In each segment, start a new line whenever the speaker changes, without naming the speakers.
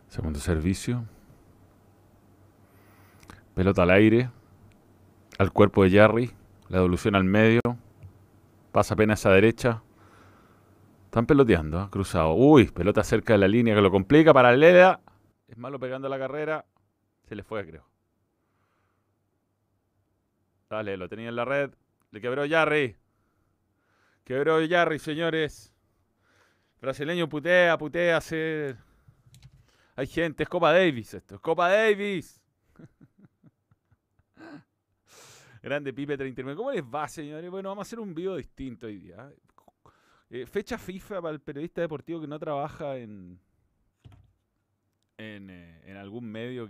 Segundo servicio. Pelota al aire. Al cuerpo de Jarry. La devolución al medio. Pasa apenas a derecha. Están peloteando, ¿eh? Cruzado. Uy, pelota cerca de la línea que lo complica. Paralela. Es malo pegando la carrera. Se le fue, creo. Dale, lo tenía en la red. Le quebró Jarry. Quebró Jarry, señores. Brasileño putea, putea. Hay gente, es Copa Davis esto. Es Copa Davis. Grande Pipe 39. ¿Cómo les va, señores? Bueno, vamos a hacer un video distinto hoy día. Fecha FIFA para el periodista deportivo que no trabaja en algún medio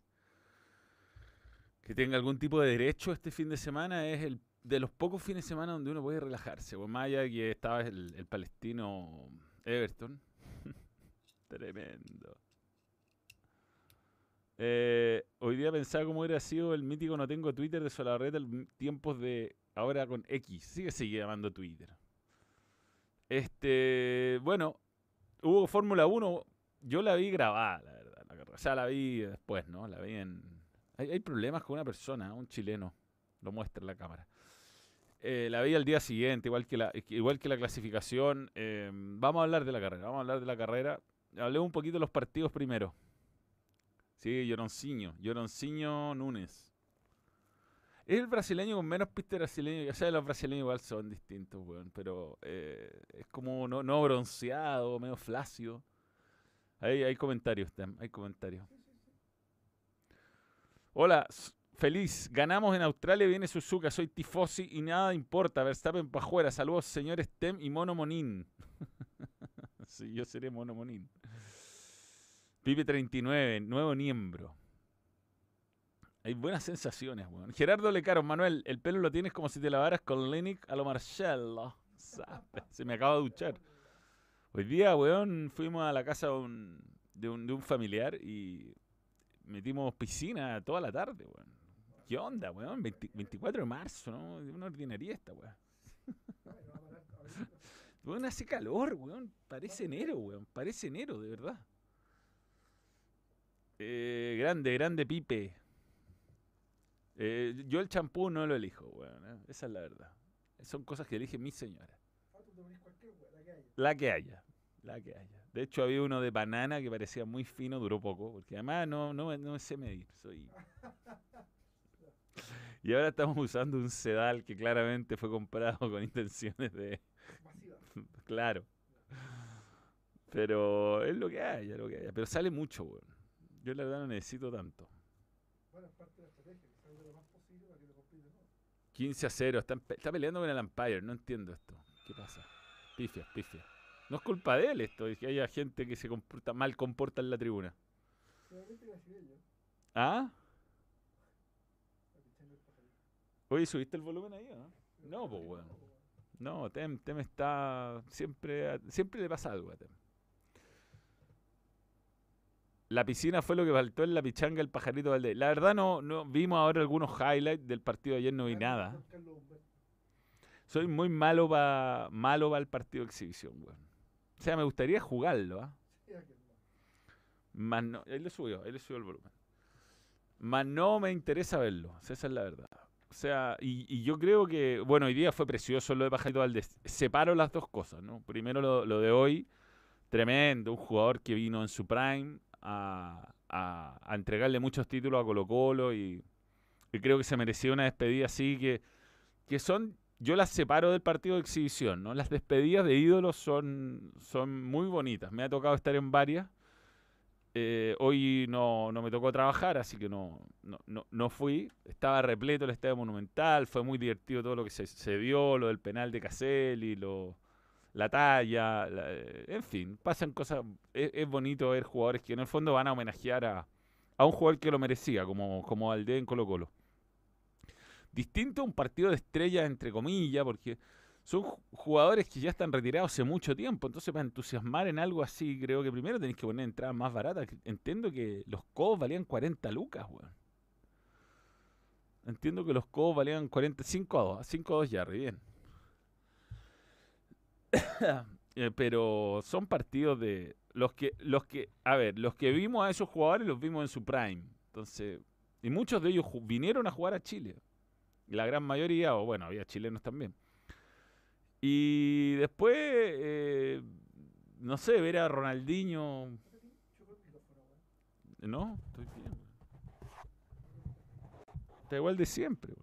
que tenga algún tipo de derecho este fin de semana. Es el de los pocos fines de semana donde uno puede relajarse. Pues más allá de que estaba el palestino Everton. Tremendo. Hoy día pensaba cómo hubiera sido el mítico no tengo Twitter de Solabarrieta en tiempos de ahora con X. Sigue llamando Twitter. Bueno, hubo Fórmula 1. Yo la vi grabada, la verdad. O sea, la vi después, ¿no? La vi en... Hay problemas con una persona, un chileno. Lo muestra en la cámara. La vi al día siguiente, igual que la clasificación. Vamos a hablar de la carrera. Vamos a hablar de la carrera. Hablé un poquito de los partidos primero. Sí, Lloronciño Núñez. Es el brasileño con menos pista brasileño. O sea, los brasileños igual son distintos, weón. Pero es como no bronceado, medio flácido. Hay comentarios, Tem, hay comentarios. Hola, feliz. Ganamos en Australia, viene Suzuka. Soy tifosi y nada importa. Verstappen pa' afuera. Saludos, señores Tem y Mono Monín. Sí, yo seré Mono Monín. Pipe 39, nuevo miembro. Hay buenas sensaciones, weón. Gerardo Lecaro, Manuel, el pelo lo tienes como si te lavaras con Lenick a lo Marcello. Se me acaba de duchar. Hoy día, weón, fuimos a la casa de un familiar y metimos piscina toda la tarde, weón. ¿Qué onda, weón? 24 de marzo, ¿no? Una ordinaria esta, weón. Weón, hace calor, weón. Parece enero, weón. Parece enero, de verdad. Grande Pipe. Yo el champú no lo elijo, weón. Esa es la verdad. Son cosas que elige mi señora. La que haya. La que haya. De hecho, había uno de banana que parecía muy fino, duró poco, porque además no me sé medir. Y ahora estamos usando un sedal que claramente fue comprado con intenciones de... Claro. Pero es lo que haya, lo que haya. Pero sale mucho, weón. Yo la verdad no necesito tanto. 15-0. Está peleando con el Empire. No entiendo esto. ¿Qué pasa? Pifias. No es culpa de él esto. Es que haya gente que se mal comporta en la tribuna. ¿Ah? Oye, ¿subiste el volumen ahí o no? No, pues, weón. No, Tem está... Siempre le pasa algo a Tem. La piscina fue lo que faltó en la pichanga el pajarito Valdés. La verdad no vimos ahora algunos highlights del partido de ayer, no vi nada. Soy muy malo para el partido de exhibición, weón. O sea, me gustaría jugarlo, ¿ah? Más no, ahí le subió el volumen. Más no me interesa verlo, esa es la verdad. O sea, y yo creo que, bueno, hoy día fue precioso lo de Pajarito Valdés. Separo las dos cosas, ¿no? Primero lo de hoy, tremendo, un jugador que vino en su prime a entregarle muchos títulos a Colo Colo y creo que se merecía una despedida así que son, yo las separo del partido de exhibición, ¿no? Las despedidas de ídolos son muy bonitas. Me ha tocado estar en varias. Hoy no me tocó trabajar, así que no fui. Estaba repleto el Estadio Monumental, fue muy divertido todo lo que se vio, lo del penal de Caselli, la talla, en fin, pasan cosas. Es bonito ver jugadores que en el fondo van a homenajear a un jugador que lo merecía, como Valdés en Colo Colo. Distinto a un partido de estrellas, entre comillas, porque son jugadores que ya están retirados hace mucho tiempo. Entonces, para entusiasmar en algo así, creo que primero tenéis que poner entradas más baratas. Entiendo que los cobos valían 40 lucas, weón. Entiendo que los cobos valían 45 5 a 2 ya, re bien. Pero son partidos los que vimos a esos jugadores los vimos en su prime. Entonces, y muchos de ellos vinieron a jugar a Chile. La gran mayoría, o bueno, había chilenos también. Y después, no sé, ver a Ronaldinho. No, estoy bien. Está igual de siempre.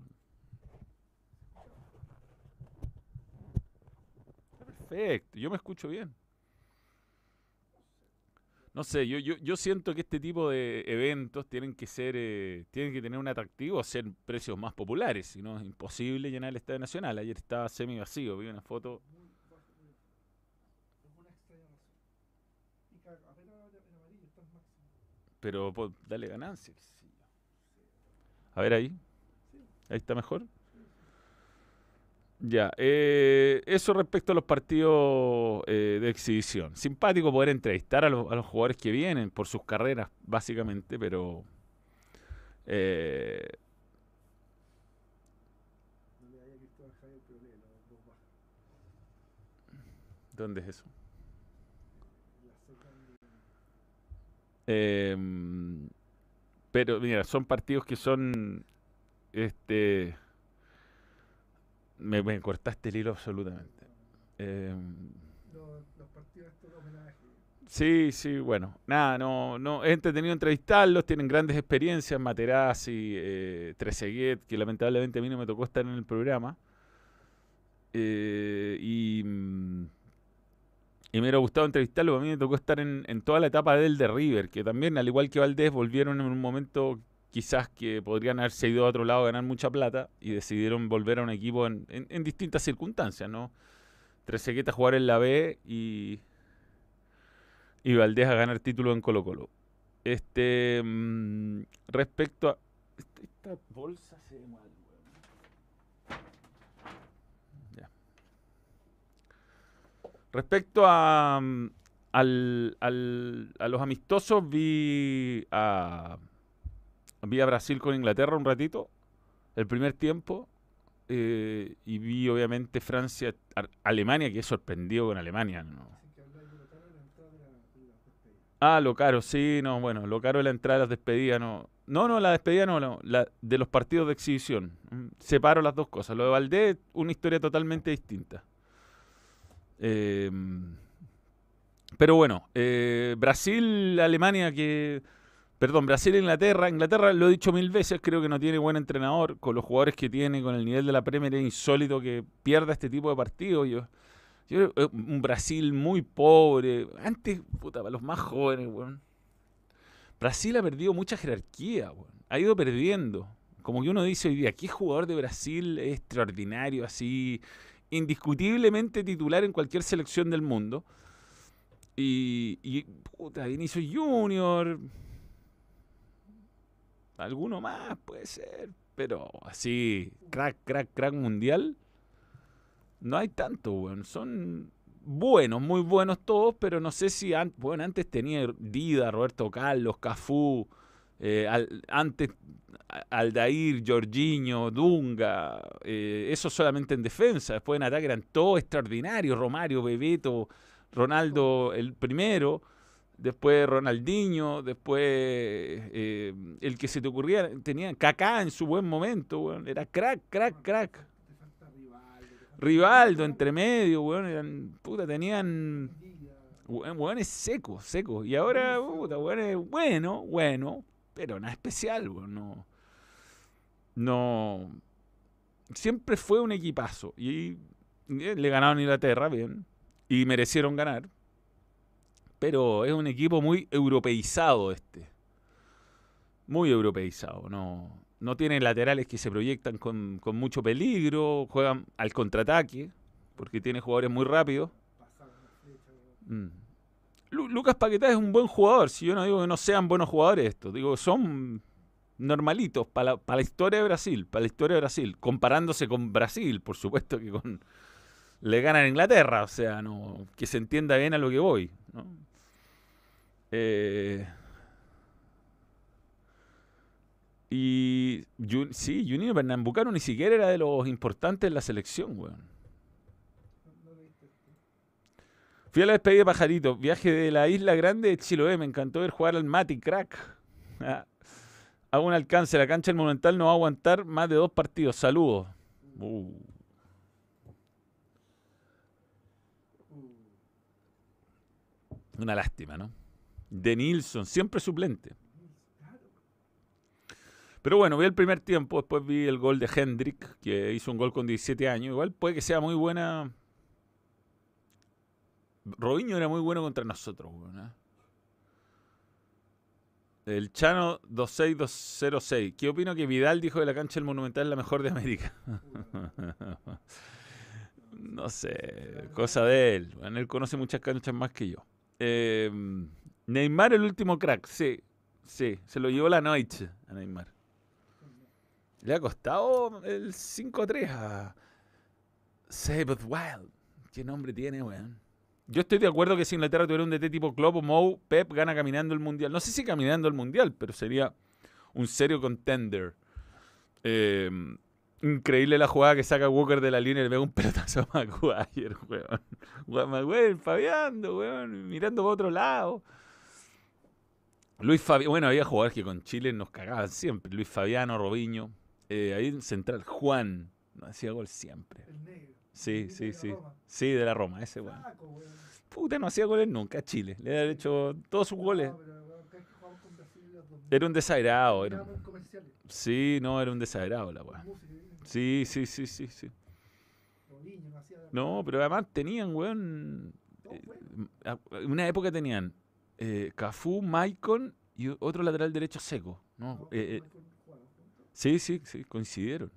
Perfecto, yo me escucho bien. No sé, yo siento que este tipo de eventos tienen que ser, tienen que tener un atractivo, ser precios más populares, si no es imposible llenar el Estadio Nacional. Ayer estaba semi vacío, vi una foto. Pero dale ganancia. A ver ahí, ahí está mejor. Ya, eso respecto a los partidos de exhibición. Simpático poder entrevistar a los jugadores que vienen por sus carreras, básicamente, pero eh, ¿dónde es eso? Em, pero mira, son partidos que son, este, me cortaste el hilo absolutamente. Em, Sí, sí, bueno, nada, no, es entretenido entrevistarlos, tienen grandes experiencias, Materazzi, Trezeguet, que lamentablemente a mí no me tocó estar en el programa, y me hubiera gustado entrevistarlo, a mí me tocó estar en toda la etapa de River, que también, al igual que Valdés, volvieron en un momento quizás que podrían haberse ido a otro lado a ganar mucha plata, y decidieron volver a un equipo en distintas circunstancias, ¿no? Trezeguet a jugar en la B y Valdés a ganar título en Colo-Colo. Respecto a. Esta bolsa se ve mal, weón. Ya. Respecto a. A los amistosos, vi a Brasil con Inglaterra un ratito, el primer tiempo, y vi obviamente Francia, Alemania, que he sorprendido con Alemania, ¿no? Ah, lo caro, sí, no, bueno, lo caro de la entrada de las despedidas, no. No, la despedida no, la de los partidos de exhibición. Separo las dos cosas. Lo de Valdés, una historia totalmente distinta. Eh, pero bueno, Brasil, Alemania, que. Perdón, Brasil, Inglaterra. Inglaterra, lo he dicho mil veces, creo que no tiene buen entrenador. Con los jugadores que tiene, con el nivel de la Premier, es insólito que pierda este tipo de partidos. Yo un Brasil muy pobre. Antes, puta, para los más jóvenes, weón. Brasil ha perdido mucha jerarquía, weón. Ha ido perdiendo. Como que uno dice hoy día, ¿qué jugador de Brasil es extraordinario, así, indiscutiblemente titular en cualquier selección del mundo? Puta, Vinicius Junior, alguno más puede ser, pero así, crack mundial, no hay tanto, weón. Son buenos, muy buenos todos, pero no sé si bueno, antes tenía Dida, Roberto Carlos, Cafú, antes Aldair, Jorginho, Dunga, eso solamente en defensa. Después en ataque eran todos extraordinarios, Romario, Bebeto, Ronaldo el primero, después Ronaldinho, después el que se te ocurría, tenía Kaká en su buen momento, weón. Era crack. Rivaldo entre medio, weón, puta, tenían weones secos. Y ahora, puta, weones bueno, pero nada especial, weón, no, siempre fue un equipazo. Y le ganaron a Inglaterra, bien, y merecieron ganar, pero es un equipo muy europeizado muy europeizado, no tiene laterales que se proyectan con mucho peligro, juegan al contraataque, porque tiene jugadores muy rápidos. Mm. Lucas Paquetá es un buen jugador, si yo no digo que no sean buenos jugadores estos, digo son normalitos para la historia de Brasil, comparándose con Brasil, por supuesto que le ganan a Inglaterra, o sea, no, que se entienda bien a lo que voy, ¿no? Eh, sí, Junior Pernambucano ni siquiera era de los importantes en la selección, weón. Fui a la despedida de Pajarito. Viaje de la Isla Grande de Chiloé. Me encantó ver jugar al Mati, crack. Ah, hago un alcance. La cancha del Monumental no va a aguantar más de 2 partidos. Saludos. Uh, una lástima, ¿no? De Nilsson, siempre suplente. Pero bueno, vi el primer tiempo. Después vi el gol de Hendrik, que hizo un gol con 17 años. Igual puede que sea muy buena. Robinho era muy bueno contra nosotros, ¿no? El Chano 26206. ¿Qué opino que Vidal dijo que la cancha del Monumental es la mejor de América? No sé, cosa de él. Bueno, él conoce muchas canchas más que yo. Neymar, el último crack. Sí, sí. Se lo llevó la noche a Neymar. Le ha costado el 5-3 a Sabeth Wild. ¿Qué nombre tiene, weón? Yo estoy de acuerdo que si Inglaterra tuviera un DT tipo Klopp o Mou, Pep gana caminando el Mundial. No sé si caminando el Mundial, pero sería un serio contender. Increíble la jugada que saca Walker de la línea y le pega un pelotazo a Maguire, weón. Maguire fabiando, weón, mirando para otro lado. Luis Fabiano, bueno, había jugadores que con Chile nos cagaban siempre. Luis Fabiano, Robinho. Ahí en central, Juan, no hacía gol siempre.
El negro.
Sí, sí,
De la
sí.
Roma.
Sí, de la Roma, ese weón.
Flaco, weón.
Puta, no hacía goles nunca a Chile. Le había hecho todos sus goles.
No, pero weón, cada vez que jugamos con Brasil en los 2000,
Era un desagrado.
mirábamos en comerciales.
Sí, no, era un desagrado la weá.
Música,
Sí, sí, sí, sí, sí.
Robinho, no hacía
No, pero además tenían, weón.
todo
Una época tenían Cafú, Maicon y otro lateral derecho seco. No,
jugaban juntos.
sí, sí, sí, coincidieron.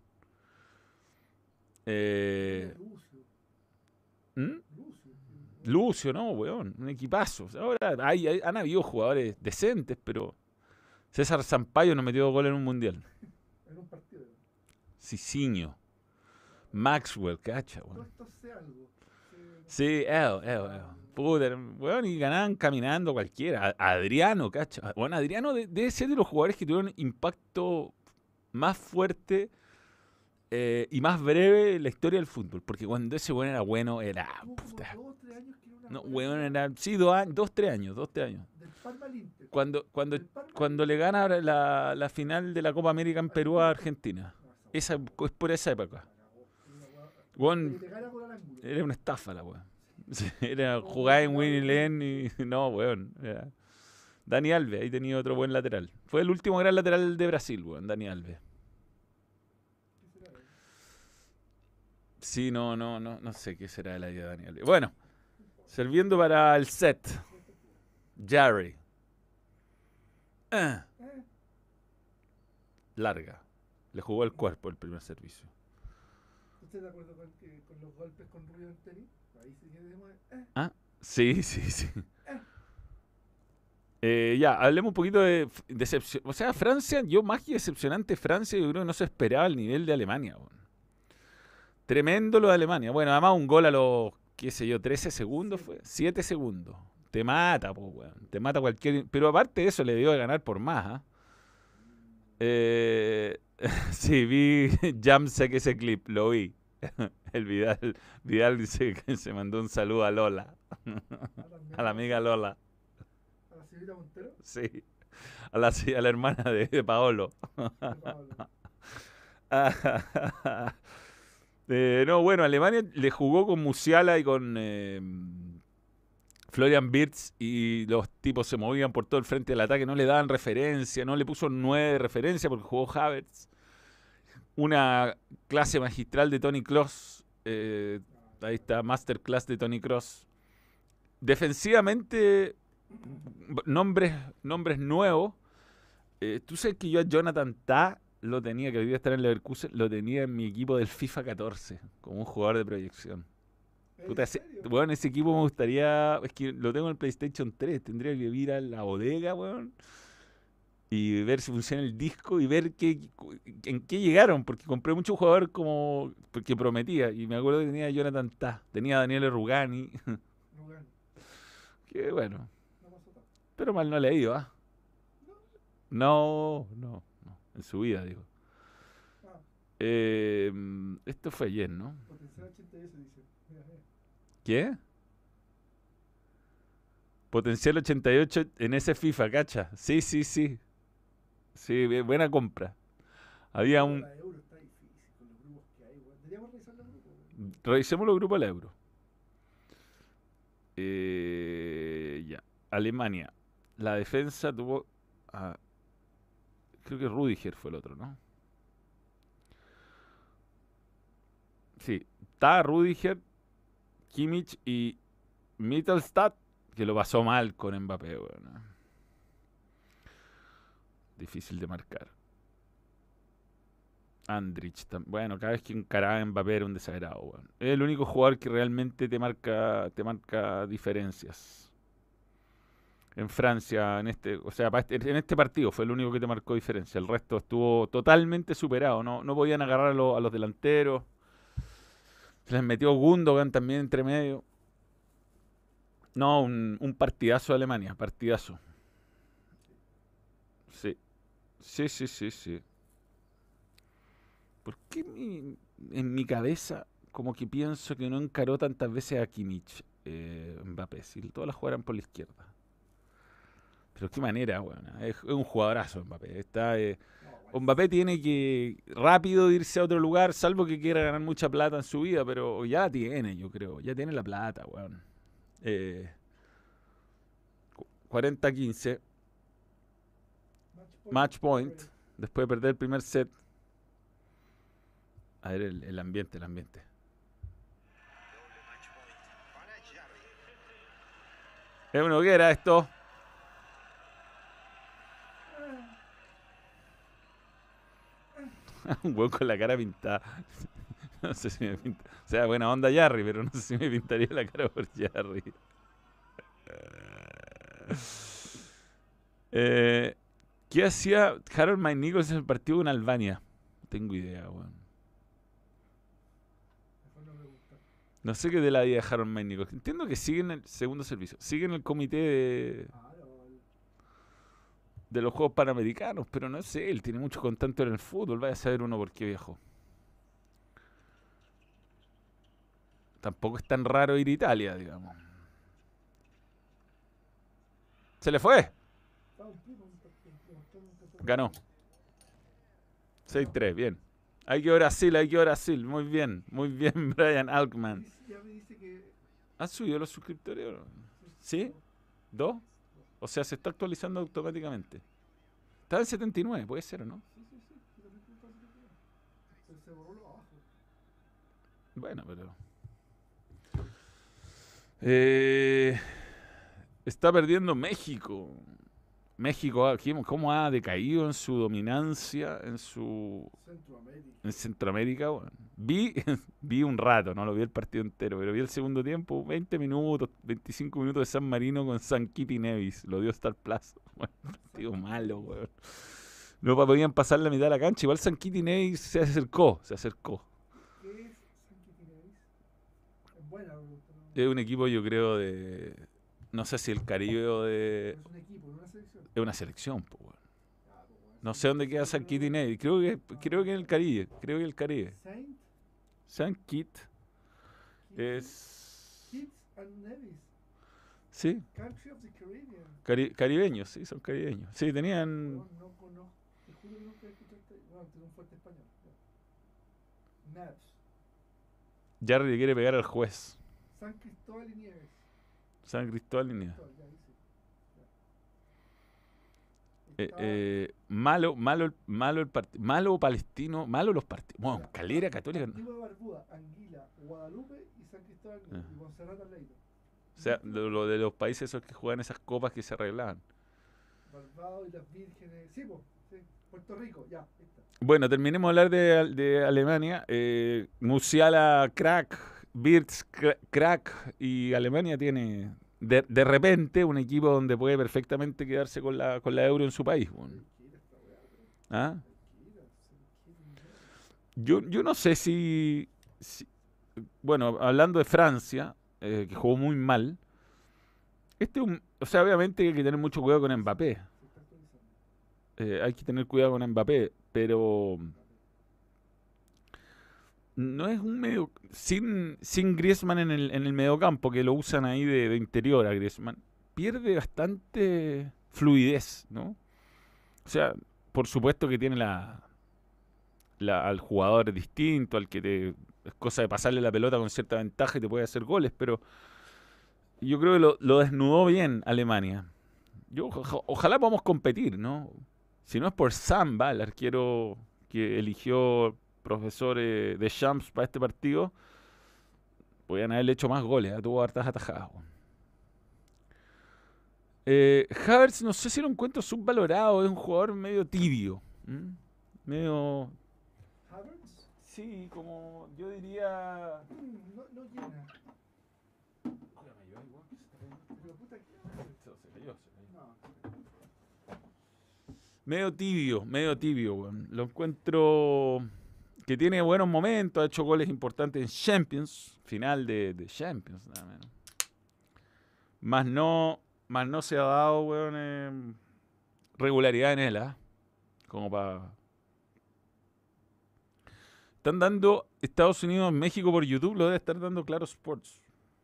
Era Lucio.
¿Mm?
Lucio.
Lucio, no, weón, un equipazo. Ahora han habido jugadores decentes, pero César Sampaio no metió gol en un mundial.
En un partido.
Cicinho, Maxwell, cacha,
Todo
weón.
esto sé algo.
Sí, puta, weón, y ganaban caminando cualquiera. Adriano, cacha. Bueno, Adriano debe ser de los jugadores que tuvieron impacto más fuerte y más breve en la historia del fútbol. Porque cuando ese weón era bueno, era.
Tuvo como
Puta.
2 o 3 años que era una
No,
weá
weón, era. Sí, 2-3 años, 2-3 años.
del Parma al Inter.
Cuando, cuando,
Del Parma
cuando le gana la final de la Copa América en Perú a Argentina. Es por esa época. Weón,
Le gana con el ángulo.
era una estafa la weón. Sí, era jugar en Winnie Lane y. No, weón. Dani Alves, ahí tenía otro buen lateral. Fue el último gran lateral de Brasil, weón, Dani Alves.
¿Qué será?
Sí, no sé qué será de la vida de Dani Alves. Bueno, sirviendo para el set. Jerry. Larga. Le jugó el cuerpo el primer servicio.
¿Usted de acuerdo con los golpes con ruido en tenis? Ahí sí que decimos,
Ah, sí, sí, sí. Ya, hablemos un poquito de decepción. O sea, Francia, yo más que decepcionante Francia, yo creo que no se esperaba el nivel de Alemania. Bueno. Tremendo lo de Alemania. Bueno, además un gol a los, qué sé yo, 13 segundos fue. 7 segundos. Te mata, pues, weón. Te mata cualquier. Pero aparte de eso, le dio de ganar por más, ¿ah? Sí, vi Jamsek ese clip, lo vi. El Vidal dice que se mandó un saludo a Lola. A la amiga Lola.
¿A la señorita Montero?
Sí. A la hermana de Paolo. No, bueno, Alemania le jugó con Musiala y con Florian Wirtz y los tipos se movían por todo el frente del ataque, no le daban referencia, no le puso 9 de referencia porque jugó Havertz. Una clase magistral de Toni Kroos, ahí está, masterclass de Toni Kroos. Defensivamente, nombres nuevos. Tú sabes que yo a Jonathan Tah lo tenía, que hoy día estar en Leverkusen, lo tenía en mi equipo del FIFA 14, como un jugador de proyección. Puta, weón, ese equipo me gustaría. Es que lo tengo en el PlayStation 3. Tendría que ir a la bodega, weón. Y ver si funciona el disco y ver en qué llegaron. Porque compré muchos jugadores como. Porque prometía. Y me acuerdo que tenía a Jonathan Tah. Tenía a Daniele Rugani.
Rugani.
Que bueno.
No pasó tanto.
Pero mal no le ha ido, ¿ah? No. En su vida, digo.
Ah,
Esto fue ayer, ¿no?
potencial 88 dice. Mira.
¿Qué? Potencial 88 en ese FIFA, cacha. Sí, sí, sí. Sí, buena compra. Había un...
La euro está difícil con los grupos que hay, weón. Deberíamos revisar los grupos, weón.
Revisemos los grupos del Euro. Ya. Alemania. La defensa tuvo... creo que Rudiger fue el otro, ¿no? Sí. Está Rudiger, Kimmich y Mittelstadt, que lo pasó mal con Mbappé, weón. Difícil de marcar. Andrich, bueno, cada vez que encaraba a Mbappé era un desagrado, weón. Es el único jugador que realmente te marca diferencias. En Francia, o sea, en este partido fue el único que te marcó diferencia. El resto estuvo totalmente superado. No podían agarrar a los delanteros. Se les metió Gundogan también entre medio. No, un partidazo de Alemania, partidazo. Sí. Sí. ¿Por qué en mi cabeza como que pienso que no encaró tantas veces a Kimmich, Mbappé? Si todas las jugaran por la izquierda. Pero qué manera, weón. Es un jugadorazo Mbappé. Mbappé tiene que rápido irse a otro lugar, salvo que quiera ganar mucha plata en su vida, pero ya tiene, yo creo. Ya tiene la plata, weón. 40-15. Match point. Después de perder el primer set. A ver el ambiente. Es una hoguera esto. Un hueco con la cara pintada. No sé si me pinta. O sea, buena onda Jarry, pero no sé si me pintaría la cara por Jarry. ¿Qué hacía Harold Mike Nichols en el partido con Albania? No tengo idea, weón. No sé qué de la vida de Harold Mike Nichols. Entiendo que sigue en el segundo servicio. Sigue en el comité de los Juegos Panamericanos, pero no sé, él tiene mucho contacto en el fútbol. Vaya a saber uno por qué viajó. Tampoco es tan raro ir a Italia, digamos. ¿Se le fue? Ganó. 6-3, bien. Hay que Brasil. Muy bien, Brian Alkman. ¿Han subido los suscriptores? ¿Sí? ¿2? O sea, se está actualizando automáticamente. Está en 79, puede ser, ¿o no? Bueno, pero... está perdiendo México. México, ¿cómo ha decaído en su dominancia en Centroamérica? Bueno, vi un rato, no lo vi el partido entero, pero vi el segundo tiempo, 20 minutos, 25 minutos de San Marino con San Kitty Nevis, lo dio Star Plus. Bueno, partido malo, weón. No podían pasar la mitad de la cancha, igual San Kitty Nevis se acercó.
¿Qué es San Kitty Nevis? Es buena,
es un equipo, yo creo, de... No sé si el Caribe o de...
Es un equipo, no una selección.
Es una selección, pues, bueno. No sé dónde queda San Kitty Nevis. Creo que en el Caribe. San Kitty es...
Kitts and Nevis.
Sí.
Country of the Caribbean.
Caribeños, sí, son caribeños. Sí, tenían...
No conozco. Te juro que nunca escuchaste. Bueno, tiene un fuerte español. Nats.
Jarry le quiere pegar al juez.
San Cristóbal y Nieves.
San Cristóbal y Nieves. Malo el partido. Malo Palestino. Malo los partidos. Bueno, Calera Católica.
Antigua Barbuda, Anguila, Guadalupe y San Cristóbal y Montserrat al Leiro.
O sea, lo de los países esos que juegan esas copas que se arreglaban.
Barbados y las Vírgenes. Sí, sí. Puerto Rico, ya. Está.
Bueno, terminemos de hablar de Alemania. Musiala, crack. Wirtz, crack. Y Alemania tiene... De repente un equipo donde puede perfectamente quedarse con la Euro en su país. Bueno. ¿Ah? Yo no sé si... Bueno, hablando de Francia, que jugó muy mal. O sea, obviamente hay que tener mucho cuidado con Mbappé. Hay que tener cuidado con Mbappé, pero... No es un medio... Sin Griezmann en el mediocampo, que lo usan ahí de interior a Griezmann. pierde bastante fluidez, ¿no? O sea, por supuesto que tiene al jugador distinto, al que es cosa de pasarle la pelota con cierta ventaja y te puede hacer goles, pero yo creo que lo desnudó bien Alemania. Ojalá podamos competir, ¿no? Si no es por Samba, el arquero que eligió profesor de Champs para este partido, podían haberle hecho más goles, tuvo hartas atajadas. Havertz, no sé si lo encuentro subvalorado, es un jugador medio tibio. Medio...
¿Havertz?
Sí, como yo diría...
No llena. Pero puta, ¿qué? No.
Medio tibio, weón. Lo encuentro que tiene buenos momentos, ha hecho goles importantes en Champions, final de Champions, nada menos. Más no se ha dado, weón, regularidad en él, ¿ah? Como para... Están dando Estados Unidos, México por YouTube, lo debe estar dando Claro Sports.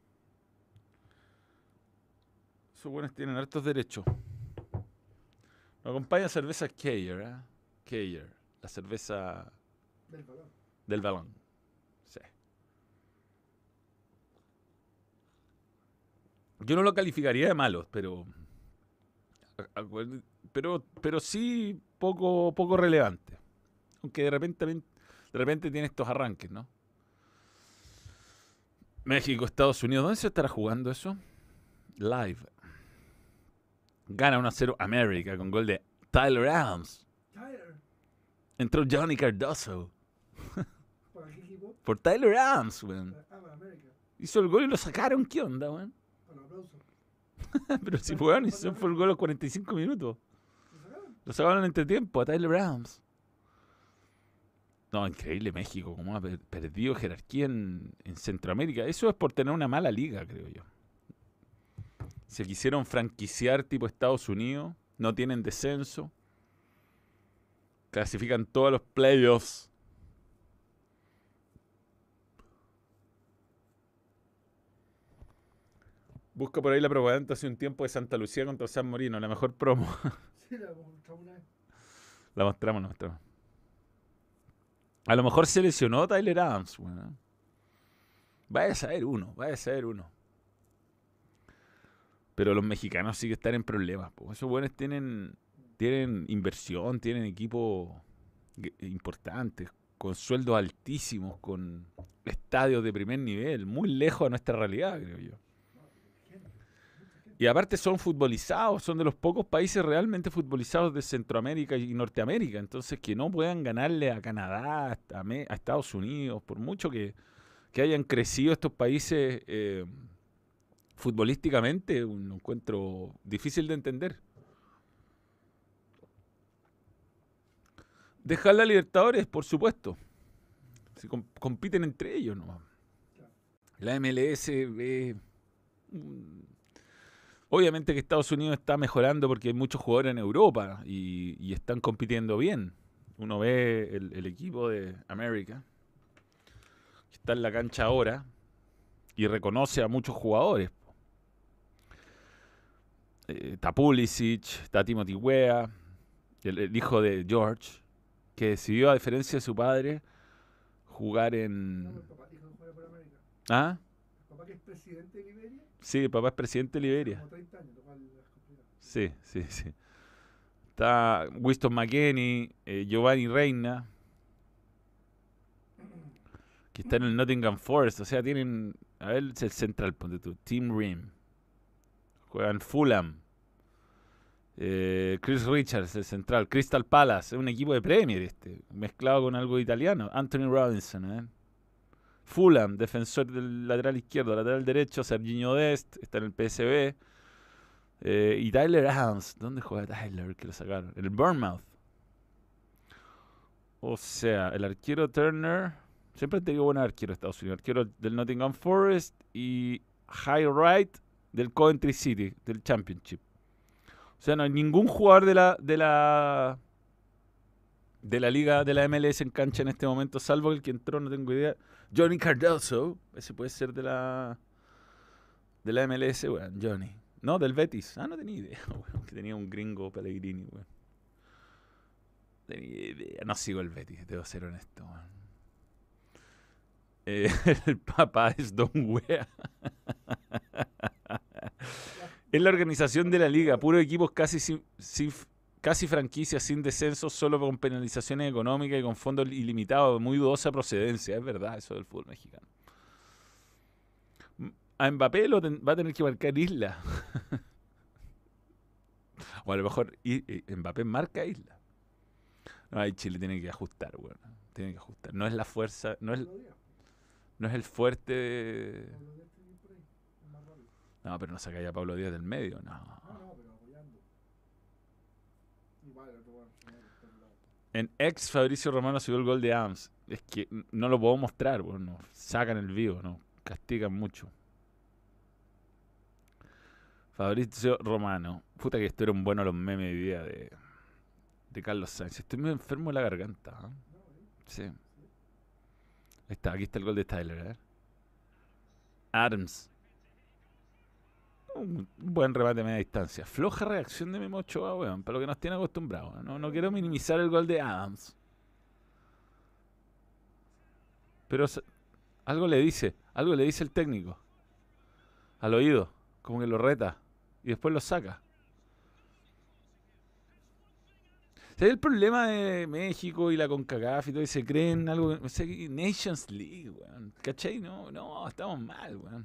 Esos buenos tienen hartos derechos. Nos acompaña cerveza Keyer, ¿eh? Keyer, la cerveza del balón. Sí. Yo no lo calificaría de malos, pero sí poco relevante. Aunque de repente tiene estos arranques, ¿no? México, Estados Unidos, ¿dónde se estará jugando eso? Live. Gana 1-0 América con gol de Tyler Adams. Entró Johnny Cardoso.
¿Para qué equipo?
Por Tyler Adams, weón.
Para América.
Hizo el gol y lo sacaron. ¿Qué onda, weón?
Para aplauso.
Pero si weón, hizo fue el gol a los 45 minutos.
¿Lo sacaron?
Lo sacaron en entretiempo a Tyler Adams. No, increíble México, cómo ha perdido jerarquía en Centroamérica. Eso es por tener una mala liga, creo yo. Se quisieron franquiciar tipo Estados Unidos, no tienen descenso, clasifican todos los playoffs. Busca por ahí la propaganda hace un tiempo de Santa Lucía contra San Marino, la mejor promo.
Sí, la mostramos una vez.
La mostramos. A lo mejor se lesionó Tyler Adams, bueno. Vaya a saber uno. Pero los mexicanos sí que están en problemas. Esos buenos tienen inversión, tienen equipos importantes, con sueldos altísimos, con estadios de primer nivel, muy lejos de nuestra realidad, creo yo. Y aparte son futbolizados, son de los pocos países realmente futbolizados de Centroamérica y Norteamérica. Entonces que no puedan ganarle a Canadá, a Estados Unidos, por mucho que hayan crecido estos países... futbolísticamente, un encuentro difícil de entender. Dejar la Libertadores, por supuesto. Si compiten entre ellos, ¿no? La MLS ve... Obviamente que Estados Unidos está mejorando porque hay muchos jugadores en Europa y están compitiendo bien. Uno ve el equipo de América, que está en la cancha ahora, y reconoce a muchos jugadores. Está Pulisic, está Timothy Weah, el hijo de George, que decidió, a diferencia de su padre, jugar en...
No, el papá dijo que fuera por América.
¿Ah?
El papá que es presidente de Liberia.
Sí, el papá es presidente de Liberia.
Como 30 años, lo cual es complicado.
Sí. Está Winston McKennie, Giovanni Reina, que está en el Nottingham Forest. O sea, tienen... A ver, es el central, ponte tú. Tim Ream. Juegan Fulham. Chris Richards, el central. Crystal Palace, es un equipo de Premier mezclado con algo italiano. Anthony Robinson, Fulham, defensor del lateral izquierdo. Lateral derecho, Serginho Dest, está en el PSV. Y Tyler Adams, ¿dónde juega Tyler? Que lo sacaron. En el Bournemouth. O sea, el arquero Turner, siempre han tenido buenos arqueros Estados Unidos. Arquero del Nottingham Forest y High Right del Coventry City, del Championship. O sea, no hay ningún jugador de la liga de la MLS en cancha en este momento, salvo el que entró, no tengo idea. Johnny Cardoso, ese puede ser de la MLS, bueno, Johnny. No, del Betis. Ah, no tenía idea, weón, que tenía un gringo Pellegrini, weón. Tenía idea. No sigo el Betis, debo ser honesto, weón. Eh, el papá es Don Wea. Es la organización de la liga, puros equipos casi franquicias sin descenso, solo con penalizaciones económicas y con fondos ilimitados, muy dudosa procedencia. Es verdad eso del fútbol mexicano. A Mbappé va a tener que marcar Isla. O a lo mejor Mbappé marca Isla. No, ahí Chile tiene que ajustar, weón. Tiene que ajustar. No es la fuerza, no es el fuerte. No, pero no saca ya a Pablo Díaz del medio, no.
No, pero apoyando. Igual, otro weón.
En ex Fabricio Romano subió el gol de Adams. Es que no lo puedo mostrar, weón. No. Sacan el vivo, no. Castigan mucho. Fabricio Romano. Puta que estuvieron buenos los memes de día de Carlos Sainz. Estoy muy enfermo de la garganta. ¿Eh? Sí. Ahí está, aquí está el gol de Tyler. ¿Eh? Adams. Un buen remate a media distancia. Floja reacción de Memo Ochoa, weón, para lo que nos tiene acostumbrados. No quiero minimizar el gol de Adams. Pero algo le dice el técnico. Al oído, como que lo reta. Y después lo saca. ¿Sabes el problema de México y la CONCACAF y todo? Y se creen algo. O sea, Nations League, weón. ¿Cachai? No, estamos mal, weón.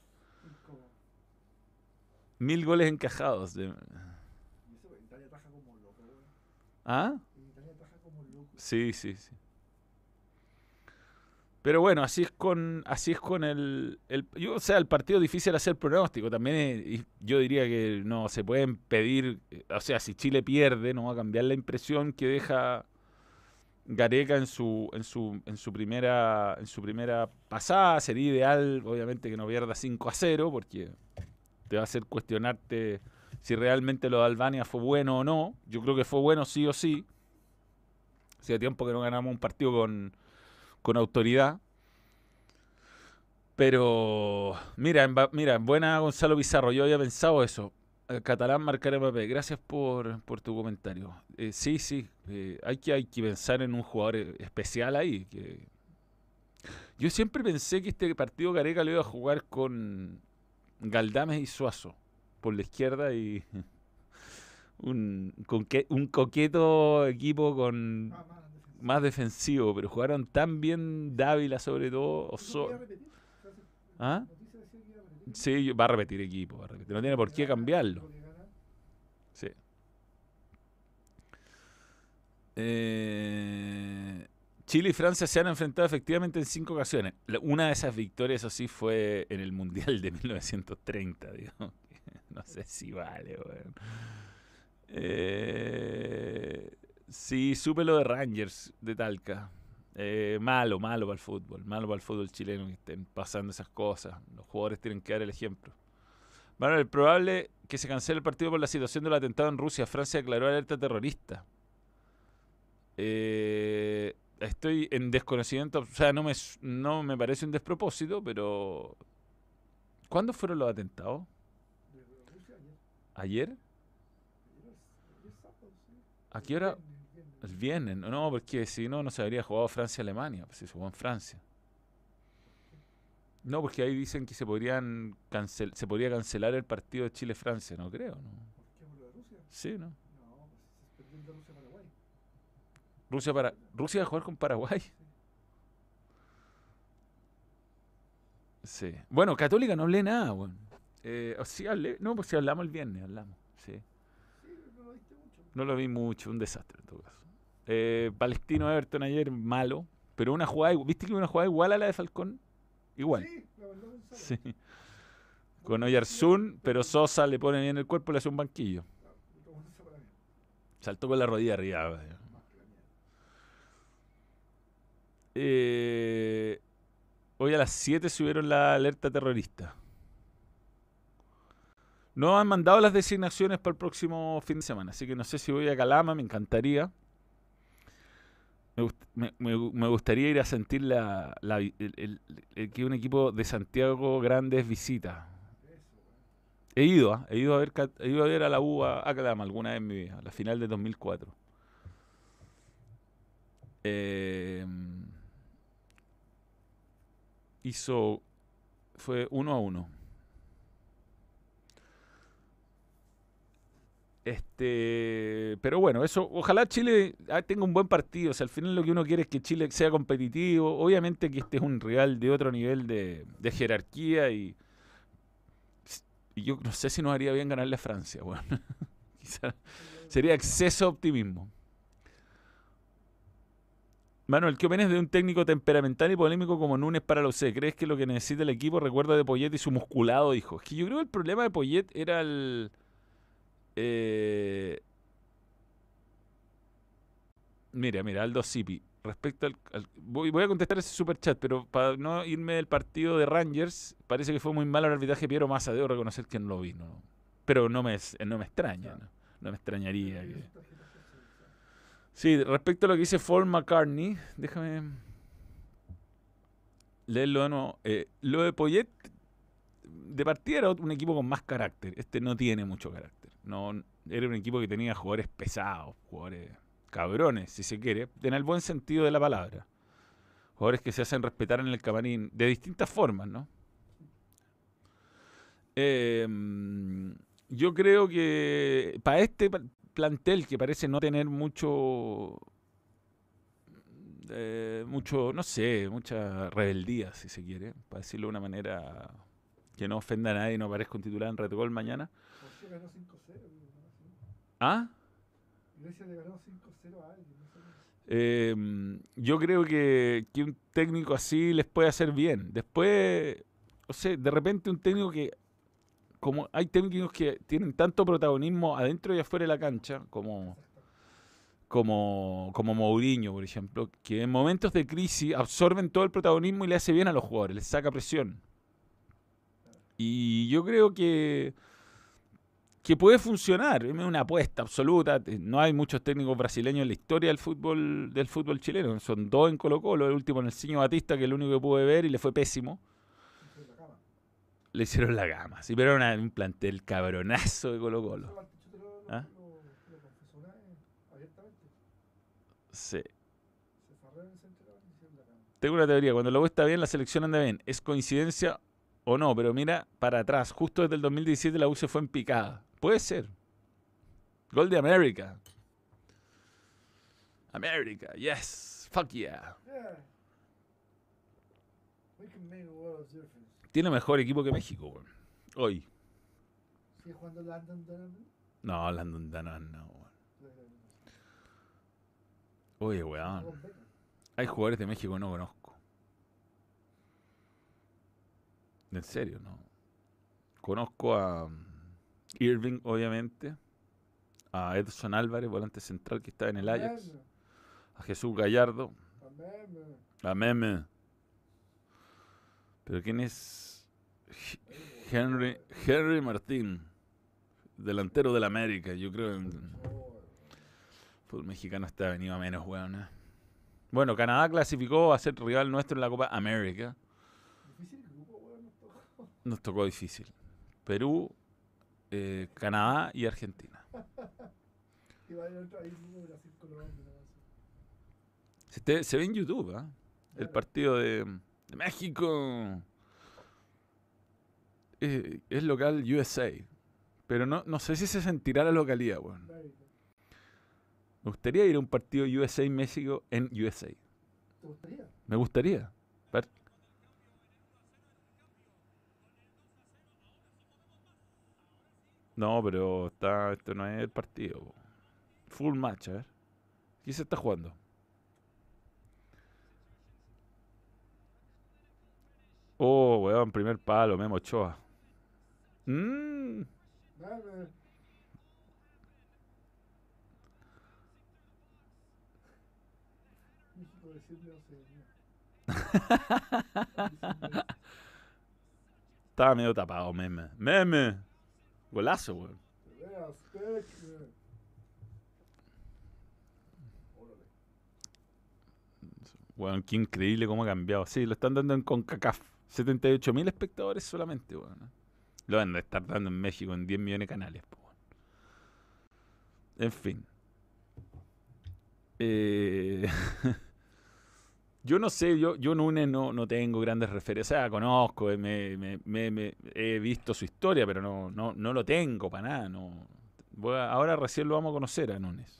1000 goles encajados.
Y eso, Italia taja como loco, weón.
¿Ah?
Italia taja como loco.
Sí. Pero bueno, así es con el o sea, el partido difícil hacer pronóstico. También yo diría que no se pueden pedir, o sea, si Chile pierde, no va a cambiar la impresión que deja Gareca en su primera pasada. Sería ideal, obviamente, que no pierda 5-0, porque te va a hacer cuestionarte si realmente lo de Albania fue bueno o no. Yo creo que fue bueno sí o sí. Hacía tiempo que no ganamos un partido con autoridad. Pero mira, buena Gonzalo Pizarro, yo había pensado eso. Catalán marcar Mbappé, gracias por tu comentario. Sí, hay que pensar en un jugador especial ahí. Yo siempre pensé que este partido Gareca lo iba a jugar con Galdames y Suazo por la izquierda y un coqueto equipo con más defensivo, pero jugaron tan bien Dávila sobre todo. ¿Ah? Sí, va a repetir equipo, no tiene por qué cambiarlo. Sí. Chile y Francia se han enfrentado efectivamente en 5 ocasiones. Una de esas victorias, eso sí, fue en el Mundial de 1930, digo. No sé si vale, weón. Sí, supe lo de Rangers de Talca. Malo para el fútbol. Malo para el fútbol chileno que estén pasando esas cosas. Los jugadores tienen que dar el ejemplo. Bueno, es probable que se cancele el partido por la situación del atentado en Rusia. Francia declaró alerta terrorista. Estoy en desconocimiento. O sea, no me parece un despropósito, pero... ¿Cuándo fueron los atentados? ¿Ayer? ¿A qué hora? El viernes. No, porque si no se habría jugado Francia-Alemania. Pues se jugó en Francia. No, porque ahí dicen que se podría cancelar el partido de Chile-Francia. No creo, ¿no?
¿Por qué? ¿Por lo de Rusia?
Sí, ¿no?
No, pues se perdió el de Rusia-Paraguay.
¿Rusia va a jugar con Paraguay? Sí. Bueno, Católica no hablé nada, bueno. Sí hablé. No, pues si hablamos el viernes, hablamos. Sí.
Sí, no lo viste mucho.
No lo vi mucho, un desastre en todo caso. Palestino Everton ayer, malo. Pero una jugada, ¿viste que una jugada igual a la de Falcón? Igual.
Sí, la mandó Gonzalo.
Sí. Con Oyarzún, pero Sosa le pone bien el cuerpo y le hace un banquillo. Saltó con la rodilla arriba. Hoy a las 7 subieron la alerta terrorista. No han mandado las designaciones para el próximo fin de semana, así que no sé si voy a Calama, me encantaría. Me gustaría ir a sentir que un equipo de Santiago Grandes visita. He ido, ¿ah? He ido a ver a la U a Calama alguna vez en mi vida, la final de 2004. Eh, hizo, fue 1-1. Pero bueno, eso, ojalá Chile tenga un buen partido. O sea, al final lo que uno quiere es que Chile sea competitivo. Obviamente que este es un rival de otro nivel de jerarquía y yo no sé si nos haría bien ganarle a Francia, bueno. Quizá sería exceso de optimismo. Manuel, ¿qué opinas de un técnico temperamental y polémico como Núñez para la UC? ¿Crees que lo que necesita el equipo recuerda de Poyet y su musculado hijo? Es que yo creo que el problema de Poyet era el... eh, mira, Aldo Cipi. Respecto voy a contestar ese super chat, pero para no irme del partido de Rangers, parece que fue muy malo el arbitraje Piero Massa. Debo reconocer que no lo vi, ¿no? Pero no me extraña, ¿no? No me extrañaría que... Sí, respecto a lo que dice Paul McCartney, déjame leerlo de nuevo. Lo de Poyet, de partida era un equipo con más carácter. Este no tiene mucho carácter. No, era un equipo que tenía jugadores pesados, jugadores cabrones, si se quiere, en el buen sentido de la palabra. Jugadores que se hacen respetar en el camarín de distintas formas, ¿no? Yo creo que para este plantel que parece no tener mucho, no sé, mucha rebeldía, si se quiere, para decirlo de una manera que no ofenda a nadie y no parezca un titular en Red Gol mañana.
José ganó 5-0, ¿no? Así.
¿Ah?
Iglesia le ganó 5-0 a alguien, no sé.
Yo creo que un técnico así les puede hacer bien. Después, o sea, de repente un técnico que, como hay técnicos que tienen tanto protagonismo adentro y afuera de la cancha, como Mourinho, por ejemplo, que en momentos de crisis absorben todo el protagonismo y le hace bien a los jugadores, les saca presión. Y yo creo que puede funcionar, es una apuesta absoluta. No hay muchos técnicos brasileños en la historia del fútbol chileno. Son dos en Colo-Colo, el último en el Ciño Batista, que es el único que pude ver y le fue pésimo. Le hicieron la cama, sí, pero era un plantel cabronazo de Colo-Colo. ¿Ah? Sí. Tengo una teoría, cuando la U está bien, la selección anda bien. ¿Es coincidencia o no? Pero mira, para atrás, justo desde el 2017 la U se fue en picada. Puede ser. Gol de América. América, yes. Fuck yeah. Tiene mejor equipo que México, weón. Hoy.
¿Sigue jugando Landon Donovan?
No, Landon Donovan no, weón. Oye, weón. Hay jugadores de México que no conozco. En serio, no. Conozco a Irving, obviamente. A Edson Álvarez, volante central que está en el Ajax. A Jesús Gallardo. A Meme. ¿Pero quién es? Henry Martín. Delantero del América. Yo creo que el fútbol mexicano está venido a menos, weón. Bueno, Canadá clasificó a ser rival nuestro en la Copa América.
Difícil grupo, weón, nos tocó.
Nos tocó difícil. Perú, Canadá y Argentina.
Y va a haber otro ahí, Brasil, Colombia, no
Se ve en YouTube, ¿eh? El partido de México. Es local USA. Pero no sé si se sentirá la localidad, weón. Me gustaría ir a un partido USA-México en USA.
¿Te gustaría?
Me gustaría. No, pero esto no es el partido. Full match, a ver. ¿Qué se está jugando? Oh, weón, primer palo, Memo Ochoa.
Dale. México decirle no sé.
Estaba medio tapado, Meme. ¡Meme! Golazo, weón. Weón, qué increíble cómo ha cambiado. Sí, lo están dando en CONCACAF. 78.000 espectadores solamente, weón. Lo van a estar dando en México en 10 millones de canales. Po. En fin. Yo no sé, yo Núñez no tengo grandes referencias. O sea, conozco, he visto su historia, pero no lo tengo para nada. No. Ahora recién lo vamos a conocer a Núñez.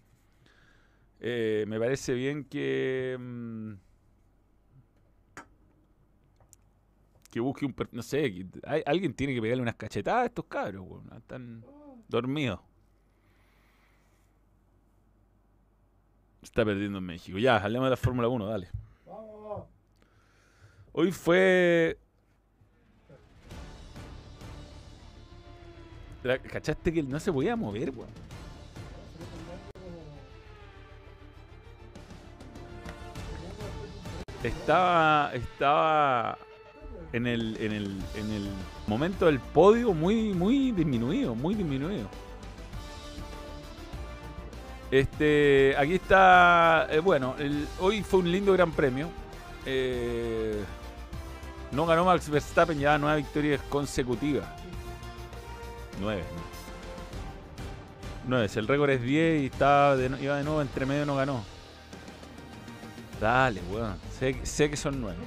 Me parece bien que busque un... No sé, alguien tiene que pegarle unas cachetadas a estos cabros, weón. Están dormidos. Está perdiendo en México. Ya, hablemos de la Fórmula 1, dale.
Vamos.
Hoy fue... ¿Cachaste que no se podía mover, weón? Estaba en el momento del podio muy disminuido, muy disminuido. Aquí está, bueno, hoy fue un lindo gran premio. No ganó Max Verstappen, ya 9 victorias consecutivas. 9. El récord es 10 y iba de nuevo entre medio, no ganó. Dale, weón. Sé que son 9.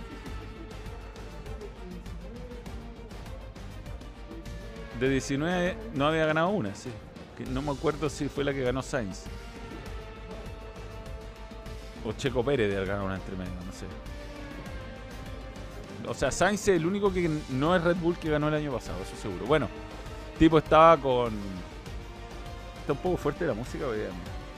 De 19 no había ganado una, sí. No me acuerdo si fue la que ganó Sainz. O Checo Pérez de haber ganado una entre medio, no sé. O sea, Sainz es el único que no es Red Bull que ganó el año pasado, eso seguro. Bueno, tipo estaba con... Está un poco fuerte la música, hoy